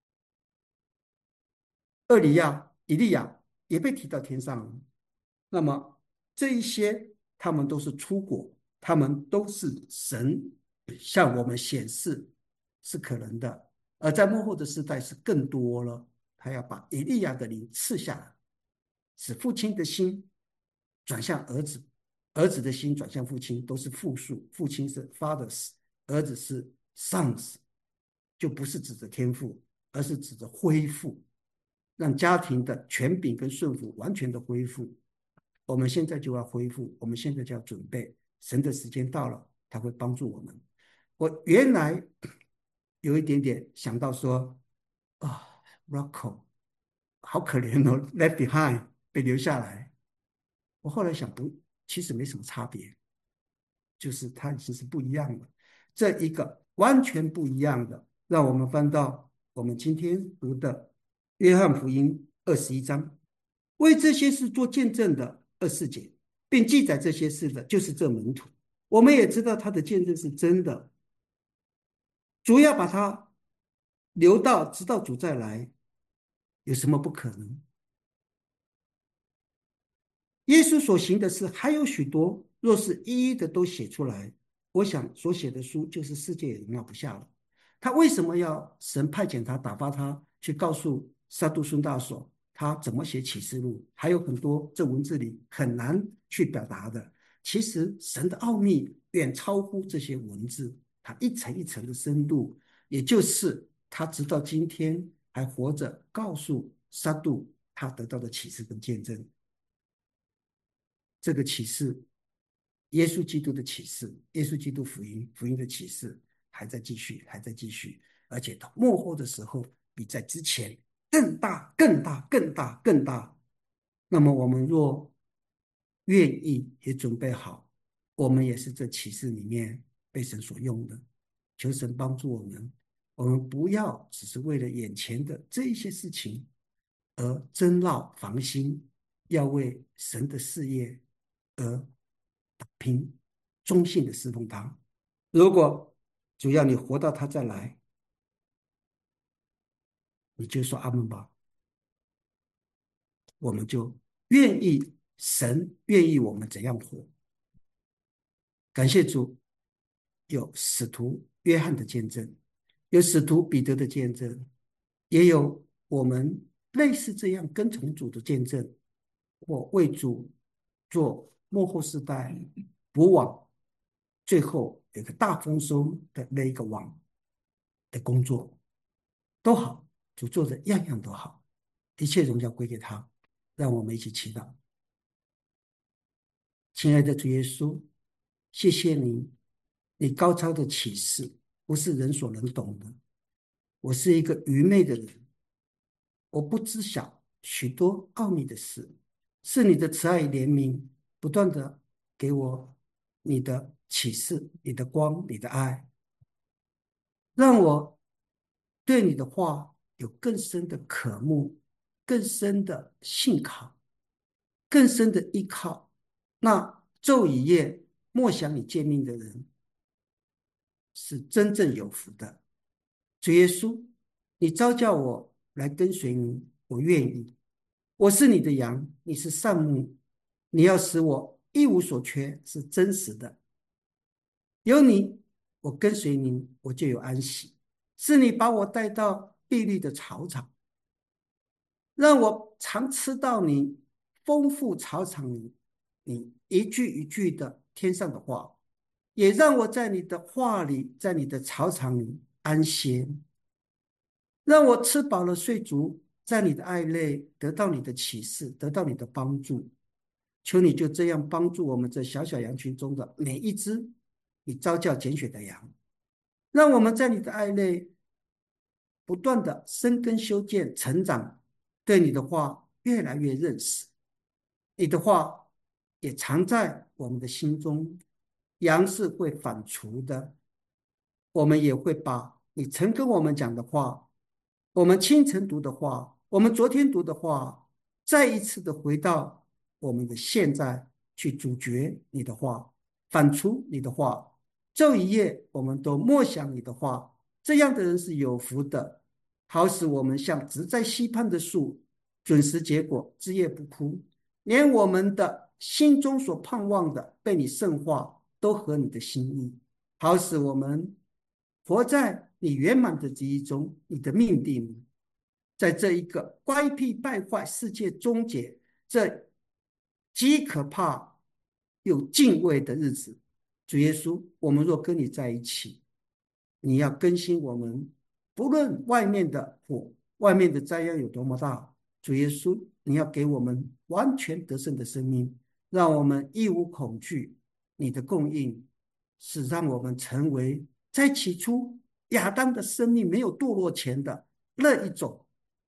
以利亚也被提到天上了。那么这一些，他们都是出国，他们都是神向我们显示是可能的。而在末后的时代是更多了，他要把以利亚的灵赐下来，使父亲的心转向儿子，儿子的心转向父亲，都是复数，父亲是 fathers，儿子是 sons，就不是指着天赋，而是指着恢复，让家庭的权柄跟顺服完全的恢复。我们现在就要恢复，我们现在就要准备，神的时间到了，他会帮助我们。我原来有一点点想到说，啊，Rocco 好可怜哦，left behind 被留下来。我后来想不，其实没什么差别，就是他已经是不一样了。这一个完全不一样的，让我们翻到我们今天读的约翰福音21章，为这些事做见证的24节，并记载这些事的，就是这门徒。我们也知道他的见证是真的，主要把他留到直到主再来，有什么不可能？耶稣所行的事还有许多，若是一一的都写出来，我想所写的书就是世界也容纳不下了。他为什么要神派遣他，打发他去告诉撒杜孙大所他怎么写启示录？还有很多这文字里很难去表达的。其实神的奥秘远超乎这些文字，他一层一层的深度，也就是他直到今天还活着，告诉撒杜他得到的启示跟见证。这个启示，耶稣基督的启示，耶稣基督福音的启示还在继续，还在继续，而且到末后的时候，比在之前更大、更大、更大、更大。那么我们若愿意，也准备好，我们也是这启示里面被神所用的。求神帮助我们，我们不要只是为了眼前的这一些事情而争闹防心，要为神的事业而打拼，忠心的侍奉他。如果主要你活到他再来，你就说阿门吧，我们就愿意，神愿意我们怎样活。感谢主，有使徒约翰的见证，有使徒彼得的见证，也有我们类似这样跟从主的见证，或为主做幕后世代补网，最后有个大丰收的那一个网的工作，都好，主做的样样都好，一切荣耀归给他。让我们一起祈祷。亲爱的主耶稣，谢谢你，你高超的启示不是人所能懂的。我是一个愚昧的人，我不知晓许多奥秘的事，是你的慈爱怜悯不断的给我你的启示、你的光、你的爱，让我对你的话有更深的渴慕、更深的信靠、更深的依靠。那昼与夜默想你诫命的人，是真正有福的。主耶稣，你召叫我来跟随你，我愿意。我是你的羊，你是善牧，你要使我一无所缺，是真实的。有你，我跟随你，我就有安息。是你把我带到碧绿的草场，让我常吃到你丰富草场里你一句一句的天上的话，也让我在你的话里，在你的草场里安歇。让我吃饱了睡足，在你的爱内得到你的启示，得到你的帮助。求你就这样帮助我们这小小羊群中的每一只你召叫拣选的羊，让我们在你的爱内不断的生根修建成长，对你的话越来越认识。你的话也藏在我们的心中，羊是会反刍的，我们也会把你曾跟我们讲的话，我们清晨读的话，我们昨天读的话，再一次的回到我们的现在去咀嚼你的话，反刍你的话，昼夜我们都默想你的话。这样的人是有福的，好使我们像植在溪畔的树，准时结果，枝叶不枯。连我们的心中所盼望的被你圣化，都合你的心意，好使我们活在你圆满的旨意中，你的命定，在这一个乖僻败坏世界终结，这极可怕又敬畏的日子。主耶稣，我们若跟你在一起，你要更新我们，不论外面的火，外面的灾殃有多么大，主耶稣，你要给我们完全得胜的生命，让我们一无恐惧。你的供应是让我们成为在起初亚当的生命没有堕落前的那一种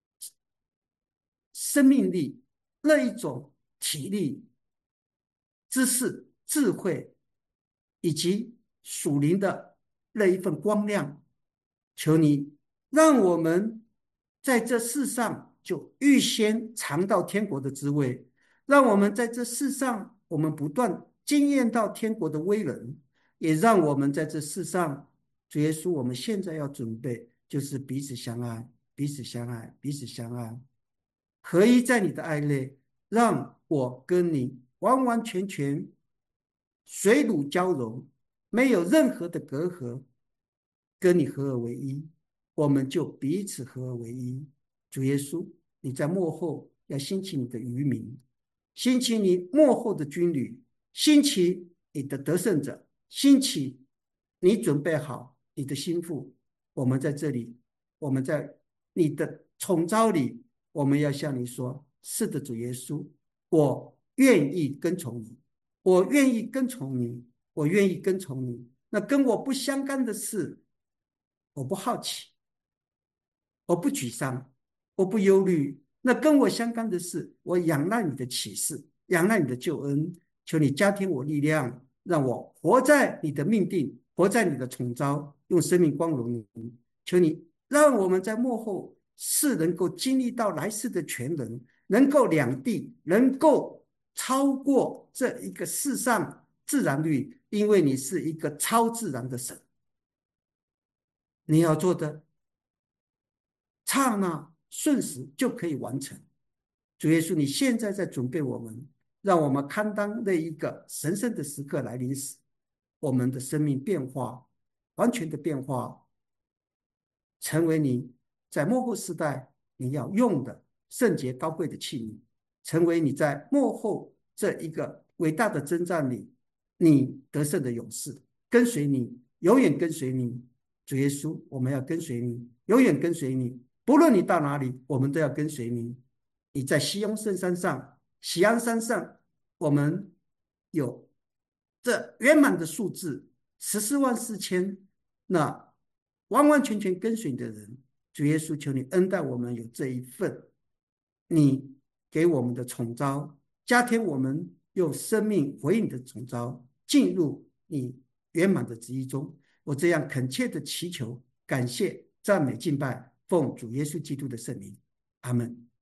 生命力，那一种体力、知识、智慧，以及属灵的那一份光亮。求你让我们在这世上就预先尝到天国的滋味，让我们在这世上，我们不断经验到天国的威能，也让我们在这世上，主耶稣，我们现在要准备就是彼此相爱，彼此相爱，彼此相爱，合一在你的爱内，让我跟你完完全全水乳交融，没有任何的隔阂，跟你合而为一，我们就彼此合而为一。主耶稣，你在幕后要兴起你的渔民，兴起你幕后的军旅，兴起你的得胜者，兴起你准备好你的心腹。我们在这里，我们在你的宠召里，我们要向你说：是的，主耶稣，我愿意跟从你，我愿意跟从你，我愿意跟从你。那跟我不相干的事，我不好奇，我不沮丧，我不忧虑。那跟我相干的事，我仰赖你的启示，仰赖你的救恩。求你加添我力量，让我活在你的命定，活在你的宠召，用生命光荣你。求你让我们在幕后是能够经历到来世的全能，能够两地，能够超过这一个世上自然律，因为你是一个超自然的神。你要做的刹那瞬时就可以完成。主耶稣，你现在在准备我们，让我们堪当那一个神圣的时刻来临时，我们的生命变化，完全的变化，成为你在末后世代你要用的圣洁高贵的器皿，成为你在末后这一个伟大的征战里你得胜的勇士，跟随你，永远跟随你。主耶稣，我们要跟随你，永远跟随你，不论你到哪里，我们都要跟随你。你在西雍圣山上、喜安山上，我们有这圆满的数字144000，那完完全全跟随你的人。主耶稣，求你恩待我们有这一份你给我们的宠召，加添我们用生命回应你的宠召，进入你圆满的旨意中。我这样恳切的祈求、感谢、赞美、敬拜，奉主耶稣基督的圣名，阿门。